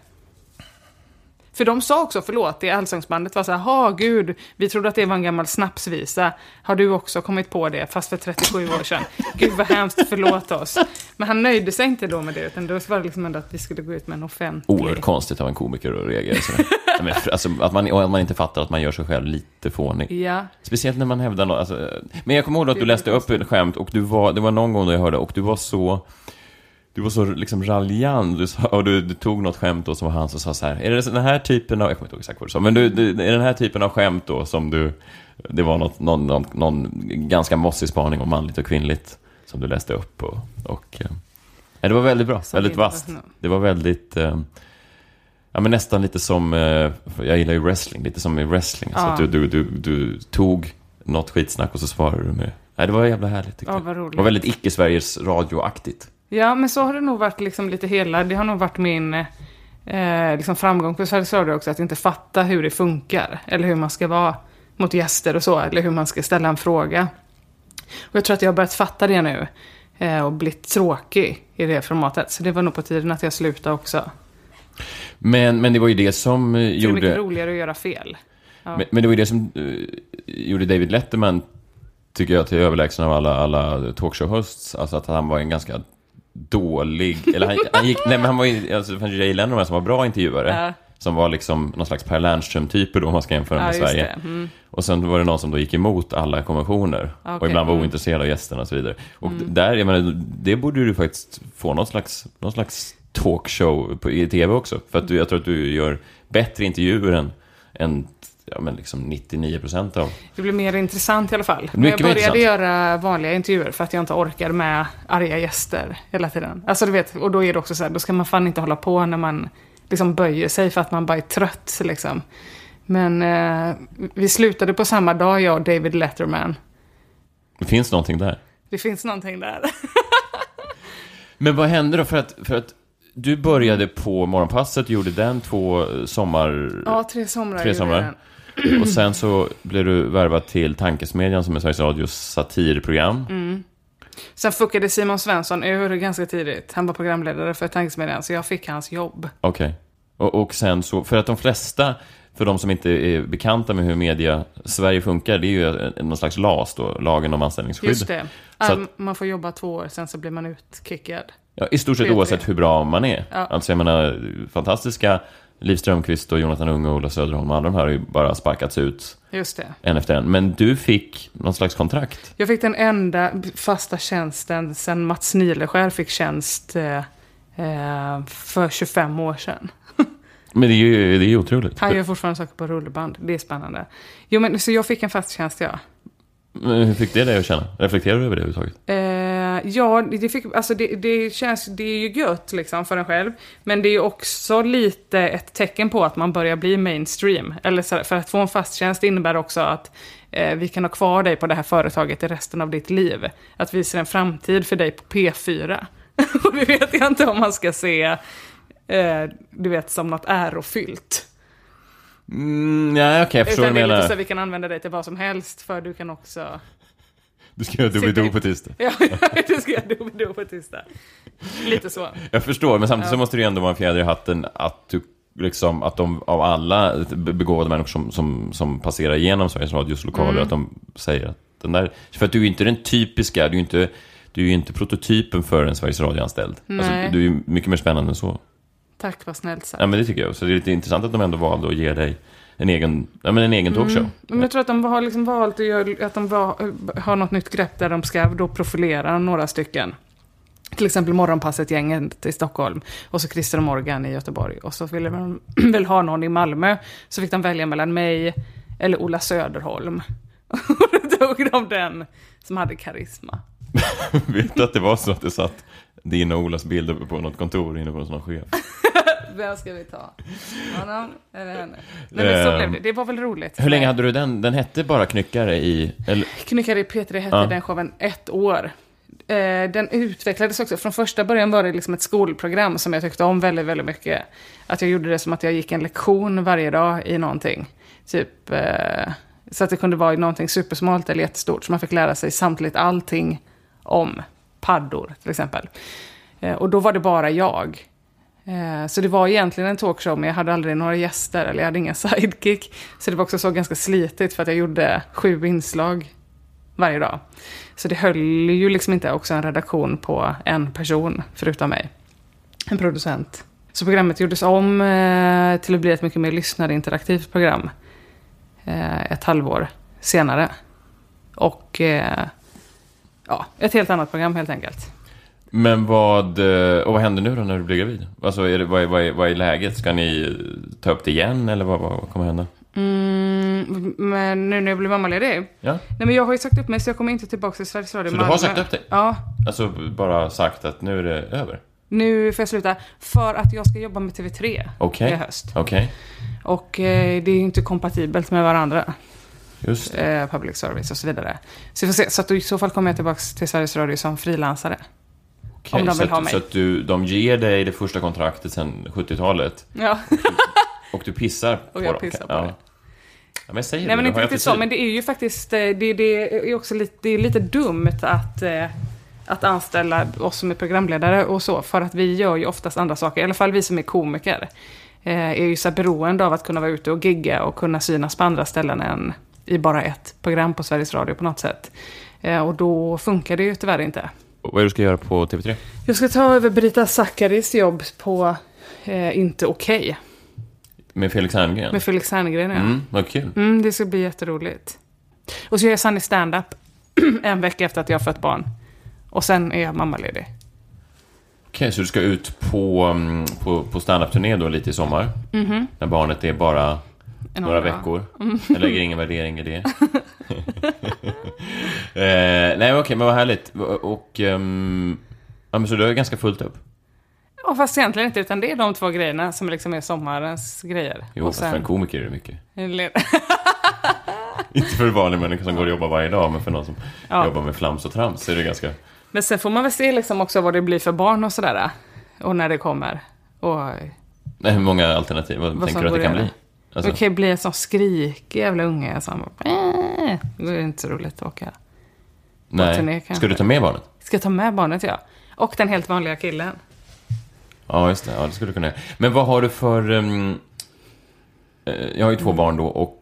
För de sa också, förlåt, det allsångsbandet var så här, gud, vi trodde att det var en gammal snapsvisa. Har du också kommit på det, fast för 37 år sedan? Gud vad hemskt, förlåt oss. Men han nöjde sig inte då med det, utan då var det liksom ändå att vi skulle gå ut med en offentlig... Oerhört konstigt av en komiker att reagera så. Men, alltså, att man inte fattar att man gör sig själv lite fånig. Ja. Speciellt när man hävdar något. Alltså, men jag kommer ihåg att du läste upp ett skämt och det var någon gång då jag hörde och du var så liksom raljant. Du tog något skämt då som var han som sa så här: är det den här typen av, jag kommer inte ihåg exakt vad du sa, men är det den här typen av skämt då som det var någon ganska mossig spaning om manligt och kvinnligt som du läste upp och det var väldigt bra, väldigt vasst. Det var väldigt men nästan lite som jag gillar ju wrestling, lite som i wrestling så att du tog något skitsnack och så svarade du med. Nej, det var jävla härligt tyckte jag. Det var väldigt icke-Sveriges radioaktigt. Ja, men så har det nog varit liksom lite hela. Det har nog varit min liksom framgång på Sveriges Radio också, att inte fatta hur det funkar. Eller hur man ska vara mot gäster och så. Eller hur man ska ställa en fråga. Och jag tror att jag har börjat fatta det nu. Och blivit tråkig i det formatet. Så det var nog på tiden att jag slutade också. Men det var ju det som gjorde... Det är mycket roligare att göra fel. Ja. Men det var ju det som gjorde David Letterman, tycker jag, till överlägsen av alla talkshow-hosts. Alltså att han var en ganska dålig... Eller han gick... Nej, men han var ju... Alltså det fanns ju Jay Leno som var bra intervjuare. Som var liksom någon slags Per Lernström-typer då, om man ska jämföra med Sverige. Och sen var det någon som då gick emot alla konventioner. Och ibland var ointresserad av gästerna och så vidare. Och där, jag menar, det borde du faktiskt få någon slags talkshow i tv också. För att jag tror att du gör bättre intervjuer än liksom 99% av. Det blir mer intressant i alla fall. Men jag började göra vanliga intervjuer för att jag inte orkar med arga gäster hela tiden. Alltså du vet, och då är det också så här, då ska man fan inte hålla på när man liksom böjer sig för att man bara är trött liksom. Men vi slutade på samma dag, jag och David Letterman. Det finns någonting där. Det finns någonting där. Men vad hände då? För att du började på Morgonpasset, gjorde den 2 sommar... Ja, 3 somrar. Och sen så blev du värvad till Tankesmedjan som är Sveriges Radios satirprogram. Sen fuckade Simon Svensson ur ganska tidigt. Han var programledare för Tankesmedjan, så jag fick hans jobb. Okej. Och sen så, för att de flesta, för de som inte är bekanta med hur media Sverige funkar, det är ju någon slags LAS då, lagen om anställningsskydd. Just det. Så att, man får jobba 2 år, sen så blir man utkickad. Ja, i stort sett oavsett hur bra man är. Ja. Alltså jag menar, fantastiska Liv Strömquist och Jonathan Unge och Ola Söderholm och alla de här har ju bara sparkats ut. Just det. En efter en. Men du fick någon slags kontrakt. Jag fick den enda fasta tjänsten sen Mats Nileskär fick tjänst för 25 år sedan. Men det är ju otroligt. Han gör fortfarande saker på rullband. Det är spännande. Jo, men så jag fick en fast tjänst, ja. Men hur fick det dig att känna? Reflekterar du över det överhuvudtaget? Ja, det fick, alltså det känns, det är ju gött liksom för en själv. Men det är också lite ett tecken på att man börjar bli mainstream. Eller så, för att få en fast tjänst innebär också att vi kan ha kvar dig på det här företaget i resten av ditt liv. Att vi ser en framtid för dig på P4. Och det vet jag inte om man ska se, du vet, som något ärofyllt. Ja, okej, jag förstår vad du menar. Lite så vi kan använda dig till vad som helst, för du kan också... Du ska göra Doobidoo på tisdag. Ja, du ska göra Doobidoo på tisdag. Lite så. Jag förstår, men samtidigt så måste det ju ändå vara en fjäder i hatten att du liksom, att de av alla begåvade människor som passerar igenom Sveriges Radios lokaler, att de säger att den där... För att du är ju inte den typiska, du är ju inte prototypen för en Sveriges Radio-anställd. Alltså, du är ju mycket mer spännande än så. Tack, vad snällt sagt. Ja, men det tycker jag. Så det är lite intressant att de ändå valde att ge dig en egen talkshow. Men jag tror att de har liksom valt att de har något nytt grepp där de ska då profilera några stycken. Till exempel Morgonpasset-gänget i Stockholm. Och så Christer och Morgan i Göteborg. Och så ville de väl ha någon i Malmö. Så fick de välja mellan mig eller Ola Söderholm. Och då tog de den som hade karisma. Vet du att det var så att det satt din och Olas bild uppe på något kontor inne på någon sån chef? Vem ska vi ta? Honom eller henne? Nej, men så blev det. Det var väl roligt. Hur länge hade du den? Den hette bara Knyckare i... Eller? Knyckare i P3 hette den showen 1 år. Den utvecklades också. Från första början var det liksom ett skolprogram som jag tyckte om väldigt, väldigt mycket. Att jag gjorde det som att jag gick en lektion varje dag i någonting. Typ... Så att det kunde vara någonting supersmalt eller jättestort. Så man fick lära sig samtidigt allting om paddor till exempel. Och då var det bara jag. Så det var egentligen en talkshow, men jag hade aldrig några gäster eller jag hade ingen sidekick. Så det var också så ganska slitigt för att jag gjorde 7 inslag varje dag. Så det höll ju liksom inte också en redaktion på en person förutom mig. En producent. Så programmet gjordes om till att bli ett mycket mer lyssnarinteraktivt program. Ett halvår senare. Och ett helt annat program helt enkelt. Men vad händer nu då när du blir gravid? Alltså vad är läget? Ska ni ta upp det igen eller vad kommer hända? Men nu när jag blir mammaledig? Ja. Nej, men jag har ju sagt upp mig så jag kommer inte tillbaka till Sveriges Radio. Så du har sagt upp dig? Ja. Alltså bara sagt att nu är det över? Nu får jag sluta för att jag ska jobba med TV3 i höst. Okej. Och det är ju inte kompatibelt med varandra. Just det. Public service och så vidare. Så vi får se. Så att i så fall kommer jag tillbaka till Sveriges Radio som frilansare. Okej, om de vill ha mig. Så att de ger dig det första kontraktet sedan 70-talet. Ja. Och du pissar på och jag pissar på det. Ja, men säger nej, men inte riktigt så. Men det är ju faktiskt det är också lite dumt att anställa oss som är programledare och så. För att vi gör ju oftast andra saker. I alla fall vi som är komiker. Är ju så beroende av att kunna vara ute och gigga och kunna synas på andra ställen än i bara ett program på Sveriges Radio på något sätt. Och då funkar det ju tyvärr inte. Vad är det du ska göra på TV3? Jag ska ta över Brita Zackaris jobb på Inte okej. Med Felix Herngren? Med Felix Herngren, ja. Vad kul. Det ska bli jätteroligt. Och så gör jag Sunny stand-up en vecka efter att jag har fött barn. Och sen är jag mammaledig. Okej, så du ska ut på stand-up-turné då lite i sommar? När barnet är bara några veckor. Jag lägger ingen värdering i det. Nej, okej, men vad härligt. Och men så du är ganska fullt upp. Ja, fast egentligen inte, utan det är de 2 grejerna som liksom är sommarens grejer. Jo, fast för en komiker är det mycket. Eller... Inte för vanliga människor som går och jobbar varje dag, men för någon som jobbar med flams och trams så är det ganska... Men sen får man väl se liksom också vad det blir för barn och sådär. Och när det kommer. Och... Nej, hur många alternativ? Vad tänker du att det kan bli? Alltså... Det kan bli en sån skrikig jävla unge som det är inte så roligt att åka. Nej, ska du ta med barnet? Ska ta med barnet, ja. Och den helt vanliga killen. Ja, just det. Ja, det skulle du kunna göra. Men vad har du för... jag har ju 2 barn då och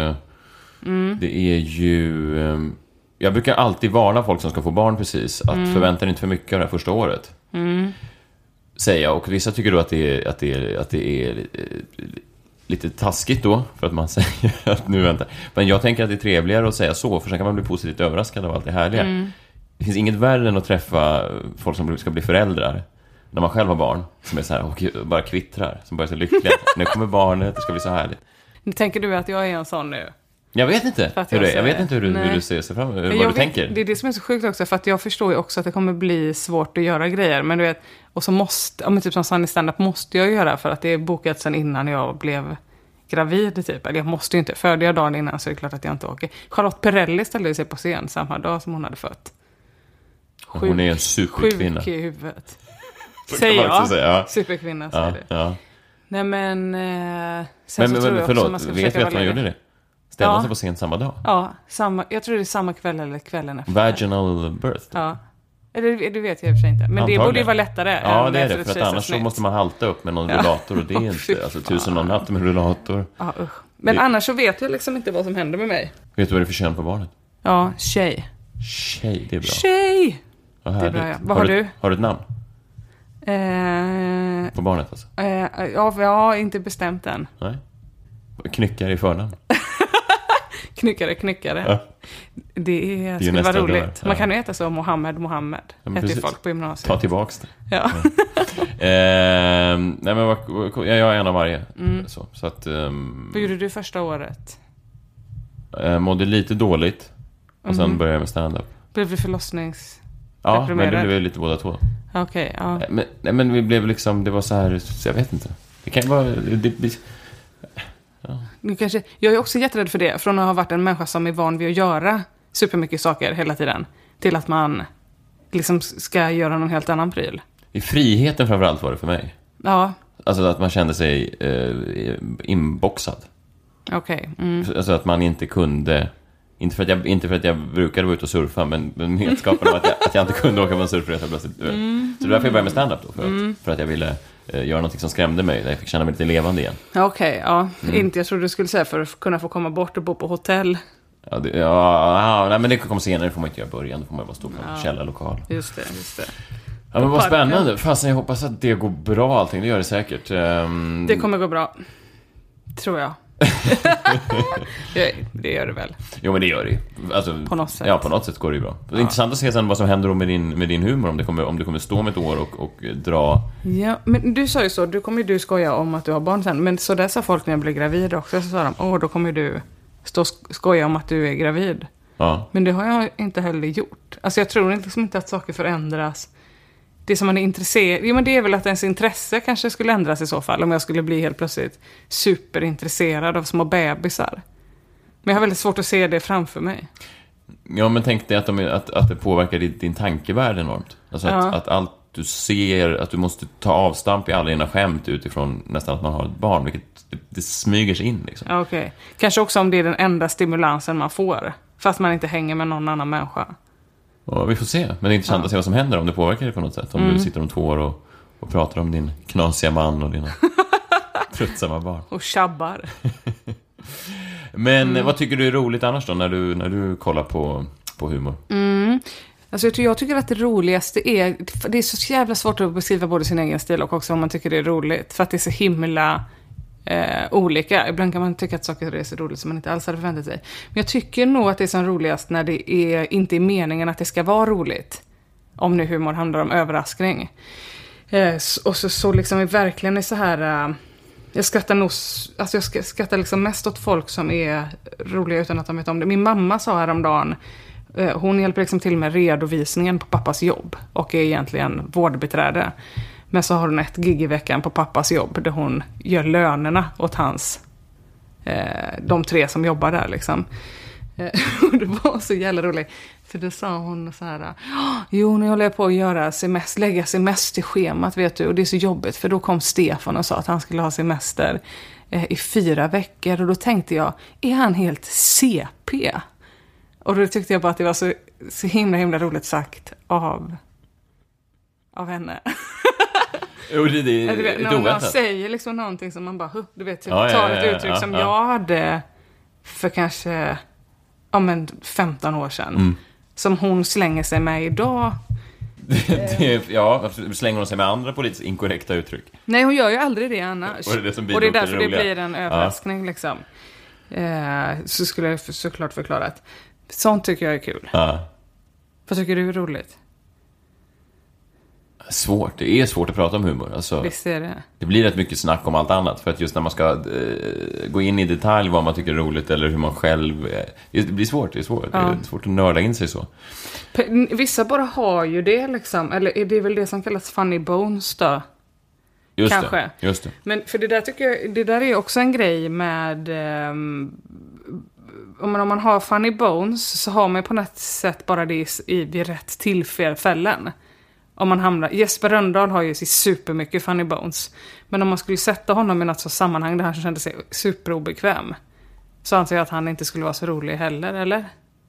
det är ju... jag brukar alltid varna folk som ska få barn precis att förvänta dig inte för mycket av det här första året. Säger jag. Och vissa tycker då att det är lite taskigt då för att man säger att nu vänta. Men jag tänker att det är trevligare att säga så, för sen kan man bli positivt överraskad av allt det härliga. Det finns inget värre än att träffa folk som ska bli föräldrar när man själv har barn, som är så här och bara kvittrar, som bara är så lyckliga. Nu kommer barnet, det ska bli så härligt. Tänker du att jag är en sån nu? Jag vet inte hur det är. Jag vet inte hur du ser sig fram, vad du tänker. Det är det som är så sjukt också, för att jag förstår ju också att det kommer bli svårt att göra grejer, men du vet, och så måste, men typ som Sunny stand-up måste jag göra för att det är bokat sen innan jag blev gravid typ. Eller jag måste ju inte, födde jag dagen innan så är det klart att jag inte åker. Charlotte Perrelli ställde sig på scen samma dag som hon hade fött. Hon är en superkvinna. Sjuk i huvudet. Säger jag. Säga. Superkvinna säger det. Ja. Nej men... sen men, så tror jag förlåt, man ska vet vi att man gjorde det? Ställde sig på scen samma dag? Ja, jag tror det är samma kväll eller kvällen efter. Vaginal birth? Ja. Eller det vet jag i och för sig inte. Men antagligen. Det borde ju vara lättare. Ja, det är det. För att annars så måste man halta upp med någon rullator. Och det är inte, alltså 1000 och natt med rullator. Ja, usch. Men annars så vet jag liksom inte vad som händer med mig. Vet du vad det är för kön på barnet? Ja, tjej. Tjej, det är bra. Tjej! Vad härligt. Det är bra, ja. Vad har du? Har du ett namn? På barnet alltså? Ja, inte bestämt än. Nej. Knyckare i förnamn. Knyckare. Ja. Det skulle vara roligt. Man kan ju heta så Mohammed. Ja, heter ju folk på gymnasiet. Ta tillbaks det. Ja. Nej, men jag är en av varje. Så att, vad gjorde du första året? Mådde lite dåligt. Och sen började jag med stand-up. Blev du förlossnings... Ja, men det blev lite båda två. Okej, ja. Men vi blev liksom, det var så här, så jag vet inte. Det kan vara... Ja. Jag är också jätterädd för det. Från att ha varit en människa som är van vid att göra supermycket saker hela tiden. Till att man liksom ska göra någon helt annan pryl. I friheten framförallt var det för mig. Ja. Alltså att man kände sig inboxad. Okej. Alltså att man inte kunde... Inte för att jag brukade vara ute och surfa, men vetskapen om att jag inte kunde åka på en surfresa plötsligt. Så det var därför jag började med stand-up då. För att jag ville göra något som skrämde mig. Där jag fick känna mig lite levande igen. Okej, ja. Inte, jag trodde du skulle säga för att kunna få komma bort och bo på hotell. Nej, men det kommer senare. Det får man inte göra i början. Då får man bara stå på en källarlokal. Just det. Ja, men vad spännande. Fastän jag hoppas att det går bra allting. Det gör det säkert. Det kommer gå bra. Tror jag. Det gör det väl. Jo, men det gör det. Alltså, på något sätt. Ja, på något sätt går det ju bra. Det är intressant att se sen vad som händer med din humor. Om du kommer stå med ett år och dra. Ja, men du sa ju så. Du skoja om att du har barn sen. Men så där sa folk när jag blev gravid också. Så sa de, då kommer du skoja om att du är gravid. Ja. Men det har jag inte heller gjort. Alltså jag tror liksom inte att saker förändras. Det som man är intresserad... Jo, men det är väl att ens intresse kanske skulle ändras i så fall. Om jag skulle bli helt plötsligt superintresserad av små bebisar. Men jag har väldigt svårt att se det framför mig. Ja, men tänk dig att det påverkar din tankevärld enormt. Alltså att allt du ser... Att du måste ta avstamp i alla dina skämt utifrån nästan att man har ett barn. Vilket det smyger sig in liksom. Okej. Kanske också om det är den enda stimulansen man får. Fast man inte hänger med någon annan människa. Ja, vi får se. Men det är intressant att se vad som händer om det påverkar det på något sätt. Om du sitter om 2 år och pratar om din knasiga man och dina tröttsamma barn. Och tjabbar. Men vad tycker du är roligt annars då när du kollar på humor? Alltså jag tycker att det roligaste är... Det är så jävla svårt att beskriva både sin egen stil och också om man tycker det är roligt. För att det är så himla... olika. Ibland kan man tycka att saker är så roligt som man inte alls hade förväntat sig. Men jag tycker nog att det är som roligast när det inte är meningen att det ska vara roligt. Om nu humor handlar om överraskning. Och så liksom verkligen är så här Jag skrattar liksom mest åt folk som är roliga utan att de vet om det. Min mamma sa häromdagen, hon hjälper liksom till med redovisningen på pappas jobb och är egentligen vårdbiträde. Men så har hon ett gig i veckan på pappas jobb där hon gör lönerna åt de 3 som jobbar där liksom. Och det var så jävla roligt. För då sa hon så här: jo, nu håller jag på att lägga semesterschemat, vet du. Och det är så jobbigt, för då kom Stefan och sa att han skulle ha semester i 4 veckor. Och då tänkte jag, är han helt CP? Och då tyckte jag bara att det var så himla roligt sagt av henne. Jo, det är när man säger liksom någonting som man bara, du vet, tar ett uttryck som jag hade för kanske 15 år sedan. Som hon slänger sig med idag. Slänger hon sig med andra politiskt inkorrekta uttryck? Nej, hon gör ju aldrig det annars. Och det är därför det blir en överraskning liksom. Så skulle jag såklart förklara att sånt tycker jag är kul. Vad tycker du är roligt? Svårt. Det är svårt att prata om humor. Alltså, visst är det. Det blir rätt mycket snack om allt annat. För att just när man ska gå in i detalj vad man tycker är roligt eller hur man själv... Det blir svårt. Det är svårt. Det är svårt att nörda in sig så. Vissa bara har ju det liksom. Eller är det väl det som kallas funny bones då? Just det. Men för det där tycker jag... Det där är också en grej med... om man har funny bones så har man på något sätt bara det vid rätt tillfällen. Om man hamnar... Jesper Rönndahl har ju supermycket funny bones. Men om man skulle sätta honom i något så sammanhang där han kände sig superobekväm, så anser jag att han inte skulle vara så rolig heller, eller?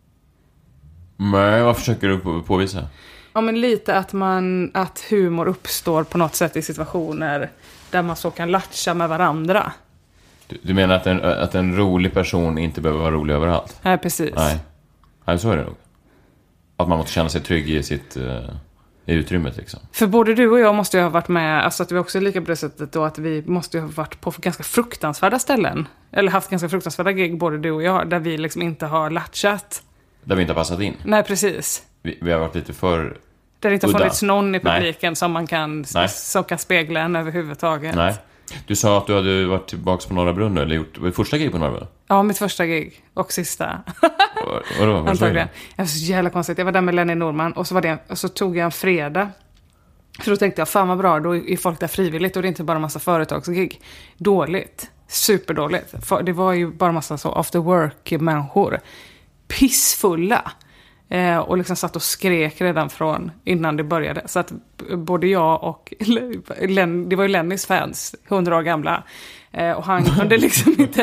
Nej, vad försöker du påvisa? Ja, men lite att humor uppstår på något sätt i situationer där man så kan latcha med varandra. Du menar att en rolig person inte behöver vara rolig överallt? Nej, precis. Nej, så är det nog. Att man måste känna sig trygg i sitt... i utrymmet liksom. För både du och jag måste ju ha varit med, alltså att vi också är lika på det sättet då, att vi måste ju ha varit på ganska fruktansvärda ställen. Eller haft ganska fruktansvärda gig, både du och jag, där vi liksom inte har latchat. Där vi inte har passat in. Nej, precis. Vi har varit lite för där det inte har funnits någon i publiken. Nej. som kan spegla en överhuvudtaget. Nej. Du sa att du hade varit tillbaka på Norra Brunn eller gjort första gig på Norra Brunn? Ja, mitt första gig och sista. Vadå? Antagligen. Det var så jävla konstigt. Jag var där med Lenny Norman och så tog jag en fredag. För då tänkte jag, fan vad bra, då är folk där frivilligt och det är inte bara en massa företagsgig. Dåligt. Superdåligt. Det var ju bara en massa så after work-människor. Pissfulla. Och liksom satt och skrek redan från innan det började. Så att både jag och det var ju Lennys fans, 100 år gamla. Och han kunde liksom inte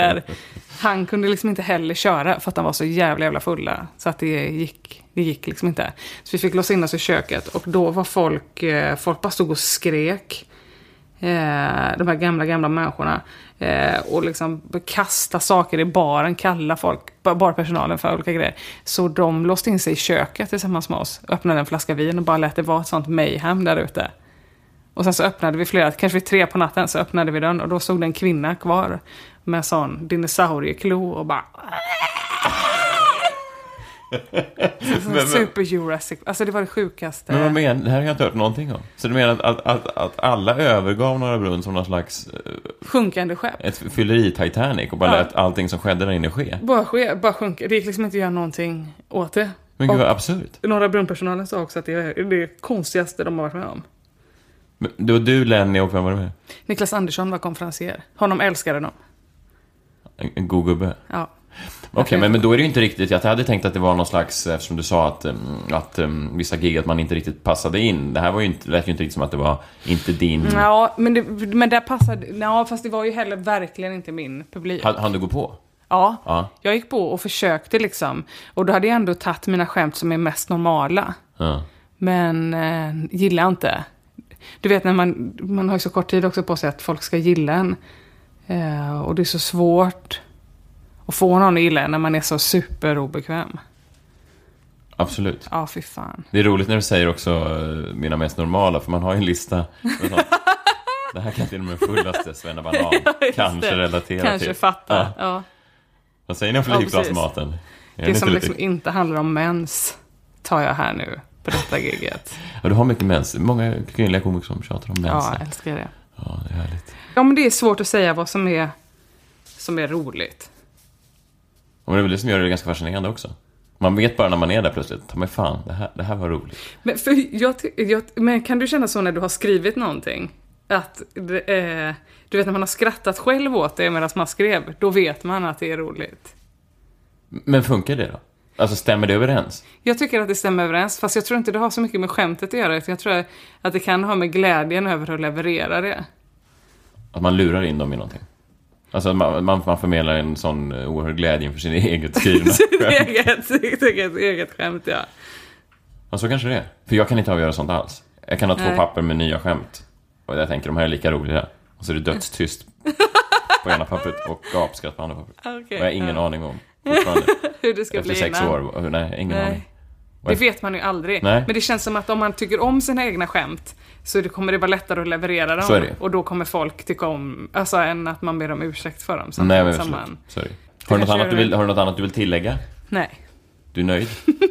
heller köra för att han var så jävla fulla. Så att det gick liksom inte. Så vi fick låsa in oss i köket. Och då var folk bara stod och skrek. De här gamla människorna. Och liksom kasta saker i baren, kalla folk, barpersonalen för olika grejer. Så de låste in sig i köket tillsammans med oss, öppnade en flaska vin och bara lät det vara ett sånt mayhem där ute. Och sen så öppnade vi kanske vid 3 på natten, så öppnade vi den och då såg det en kvinna kvar med sån dinosaurieklo och bara... Super Jurassic. Alltså det var det sjukaste. Men vad menar, det här har jag inte hört någonting om. Så du menar att alla övergav Norra Brunn som någon slags sjunkande skepp? Ett fylleri Titanic och bara lät allting som skedde där inne ske? Bara sjunka. Det gick liksom inte att göra någonting åt det. Men gud, vad absurt. Norra Brunn-personalen sa också att det är det konstigaste de har varit med om. Men det var du, Lenny, och vem var det med? Niklas Andersson var konferencier. Honom älskade de. En god gubbe? Ja. Okej, men då är det ju inte riktigt. Jag hade tänkt att det var någon slags, eftersom du sa att vissa gig att man inte riktigt passade in. Det här var ju inte, lät ju inte riktigt som att det var inte din... Ja, men det passade... Ja, fast det var ju heller verkligen inte min publik. Hann du gå på? Ja, jag gick på och försökte liksom. Och då hade jag ändå tagit mina skämt som är mest normala. Ja. Men gillar inte. Du vet, när man har ju så kort tid också på sig att folk ska gilla en. Och det är så svårt att få någon att gilla en när man är så superobekväm. Absolut. Ja, fy fan. Det är roligt när du säger också mina mest normala, för man har ju en lista. Det här kan till och med fullaste Svenna Banan kanske relatera till. Kanske fatta, ja. Vad säger ni om flygplansmaten? Det som liksom inte handlar om mens tar jag här nu på detta giget. Ja, du har mycket mens. Många kvinnliga komiker som tjatar om mens. Ja, jag älskar det. Ja, det är härligt. Ja, men det är svårt att säga vad som är roligt. Och det är väl det som gör det ganska fascinerande också. Man vet bara när man är där plötsligt. Ta mig fan, det här var roligt. Men kan du känna så när du har skrivit någonting? Att du vet när man har skrattat själv åt det medan man skrev, då vet man att det är roligt. Men funkar det då? Alltså stämmer det överens? Jag tycker att det stämmer överens, fast jag tror inte det har så mycket med skämtet att göra. Jag tror att det kan ha med glädjen över att leverera det. Att man lurar in dem i någonting? Alltså man förmedlar en sån oerhörd glädje inför sin eget skrivna skämt. sitt eget skämt, ja. Ja, så kanske det är. För jag kan inte avgöra sånt alls. Jag kan ha 2 papper med nya skämt. Och jag tänker, de här är lika roliga. Och så är det dödstyst på ena pappret och gapskratt på andra pappret. Okay, och jag har ingen aning om hur det ska efter bli 6 år. Nej, ingen aning. Det vet man ju aldrig. Nej. Men det känns som att om man tycker om sina egna skämt så kommer det vara lättare att leverera dem. Så är det. Och då kommer folk tycka om, alltså än att man ber om ursäkt för dem. Nej, men sorry. Har du något annat du vill tillägga? Nej. Du är nöjd?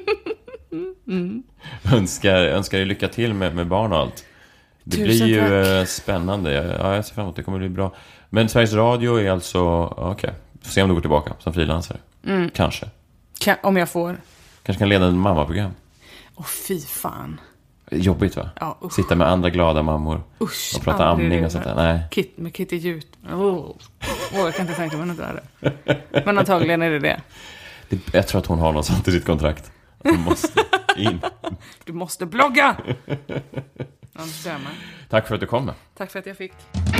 Önskar dig lycka till med barn och allt. Det blir ju spännande. Jag ser fram emot det. kommer bli bra. Men Sveriges Radio är alltså okej. Får se om du går tillbaka som frilansare. Kanske. Om jag får. Kanske kan leda en mammaprogram. Fy fan. Jobbigt, va? Ja, sitta med andra glada mammor och prata amning och sånt där. Nej. Med Kitty Jut. Jag kan inte tänka mig något där. Men antagligen är det. Jag tror att hon har något sånt i sitt kontrakt. Du måste in. Du måste blogga. Tack för att du kom. Tack för att jag fick.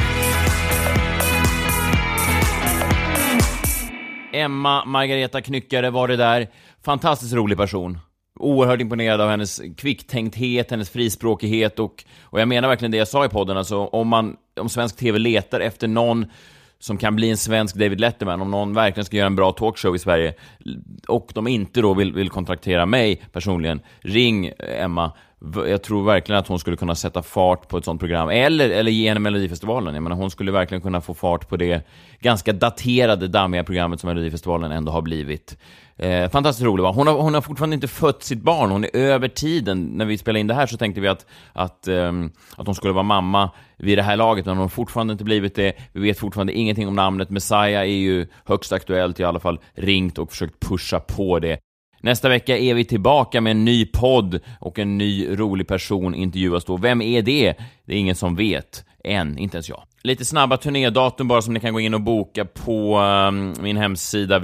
Emma Margareta Knyckare var det där. Fantastiskt rolig person. Oerhört imponerad av hennes kvicktänkthet, hennes frispråkighet och jag menar verkligen det jag sa i podden. Alltså, om svensk tv letar efter någon som kan bli en svensk David Letterman, om någon verkligen ska göra en bra talkshow i Sverige och de inte då vill kontraktera mig personligen, ring Emma. Jag tror verkligen att hon skulle kunna sätta fart på ett sånt program eller ge henne Melodifestivalen. Jag menar, hon skulle verkligen kunna få fart på det ganska daterade, dammiga programmet som Melodifestivalen ändå har blivit. Fantastiskt roligt, va? Hon har fortfarande inte fött sitt barn. Hon är över tiden. När vi spelade in det här så tänkte vi att hon skulle vara mamma vid det här laget, men hon har fortfarande inte blivit det. Vi vet fortfarande ingenting om namnet. Messiah är ju högst aktuellt, i alla fall ringt och försökt pusha på det. Nästa vecka är vi tillbaka med en ny podd och en ny rolig person intervjuas då. Vem är det? Det är ingen som vet. Än, inte ens jag. Lite snabba turnédatum bara som ni kan gå in och boka på min hemsida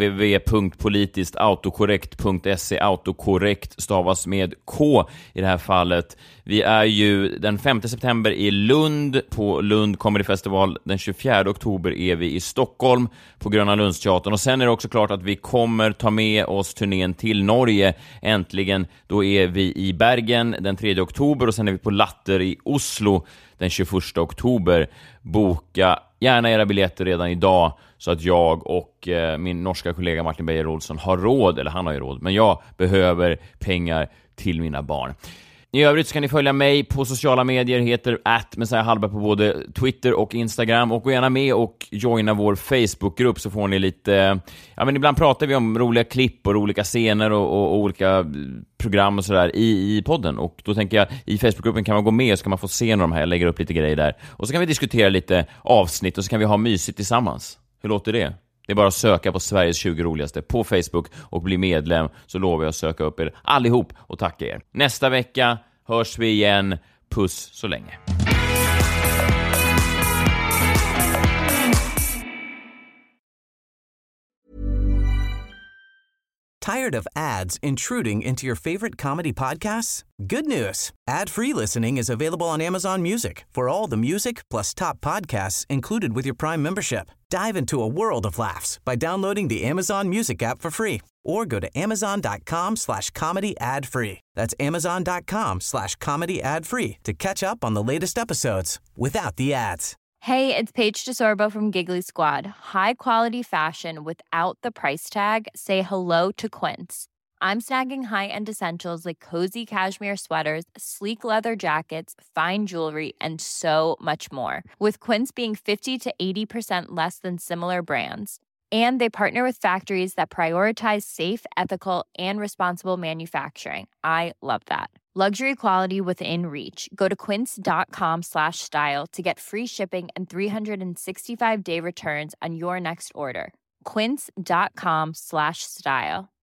www.politisktautokorrekt.se. Autokorrekt stavas med K i det här fallet. Vi är ju den 5 september i Lund på Lund Comedy Festival. Den 24 oktober är vi i Stockholm på Gröna Lundsteatern. Och sen är det också klart att vi kommer ta med oss turnén till Norge. Äntligen, då är vi i Bergen den 3 oktober och sen är vi på Latter i Oslo den 21 oktober. Boka gärna era biljetter redan idag så att jag och min norska kollega Martin Beyer Olsson har råd, eller han har ju råd, men jag behöver pengar till mina barn. I övrigt så kan ni följa mig på sociala medier, heter @messiahhallberg på både Twitter och Instagram, och gå gärna med och joina vår Facebookgrupp så får ni lite, men ibland pratar vi om roliga klipp och olika scener och olika program och sådär i podden, och då tänker jag i Facebookgruppen kan man gå med och så kan man få se några av de här, jag lägger upp lite grejer där och så kan vi diskutera lite avsnitt och så kan vi ha mysigt tillsammans. Hur låter det? Det är bara att söka på Sveriges 20 roligaste på Facebook och bli medlem, så lovar jag att söka upp er allihop och tacka er. Nästa vecka hörs vi igen. Puss så länge. Tired of ads intruding into your favorite comedy podcasts? Good news. Ad-free listening is available on Amazon Music for all the music plus top podcasts included with your Prime membership. Dive into a world of laughs by downloading the Amazon Music app for free or go to amazon.com/comedy ad-free. That's amazon.com/comedy ad-free to catch up on the latest episodes without the ads. Hey, it's Paige DeSorbo from Giggly Squad. High quality fashion without the price tag. Say hello to Quince. I'm snagging high-end essentials like cozy cashmere sweaters, sleek leather jackets, fine jewelry, and so much more. With Quince being 50 to 80% less than similar brands. And they partner with factories that prioritize safe, ethical, and responsible manufacturing. I love that. Luxury quality within reach. Go to quince.com/style to get free shipping and 365-day returns on your next order. Quince.com/style.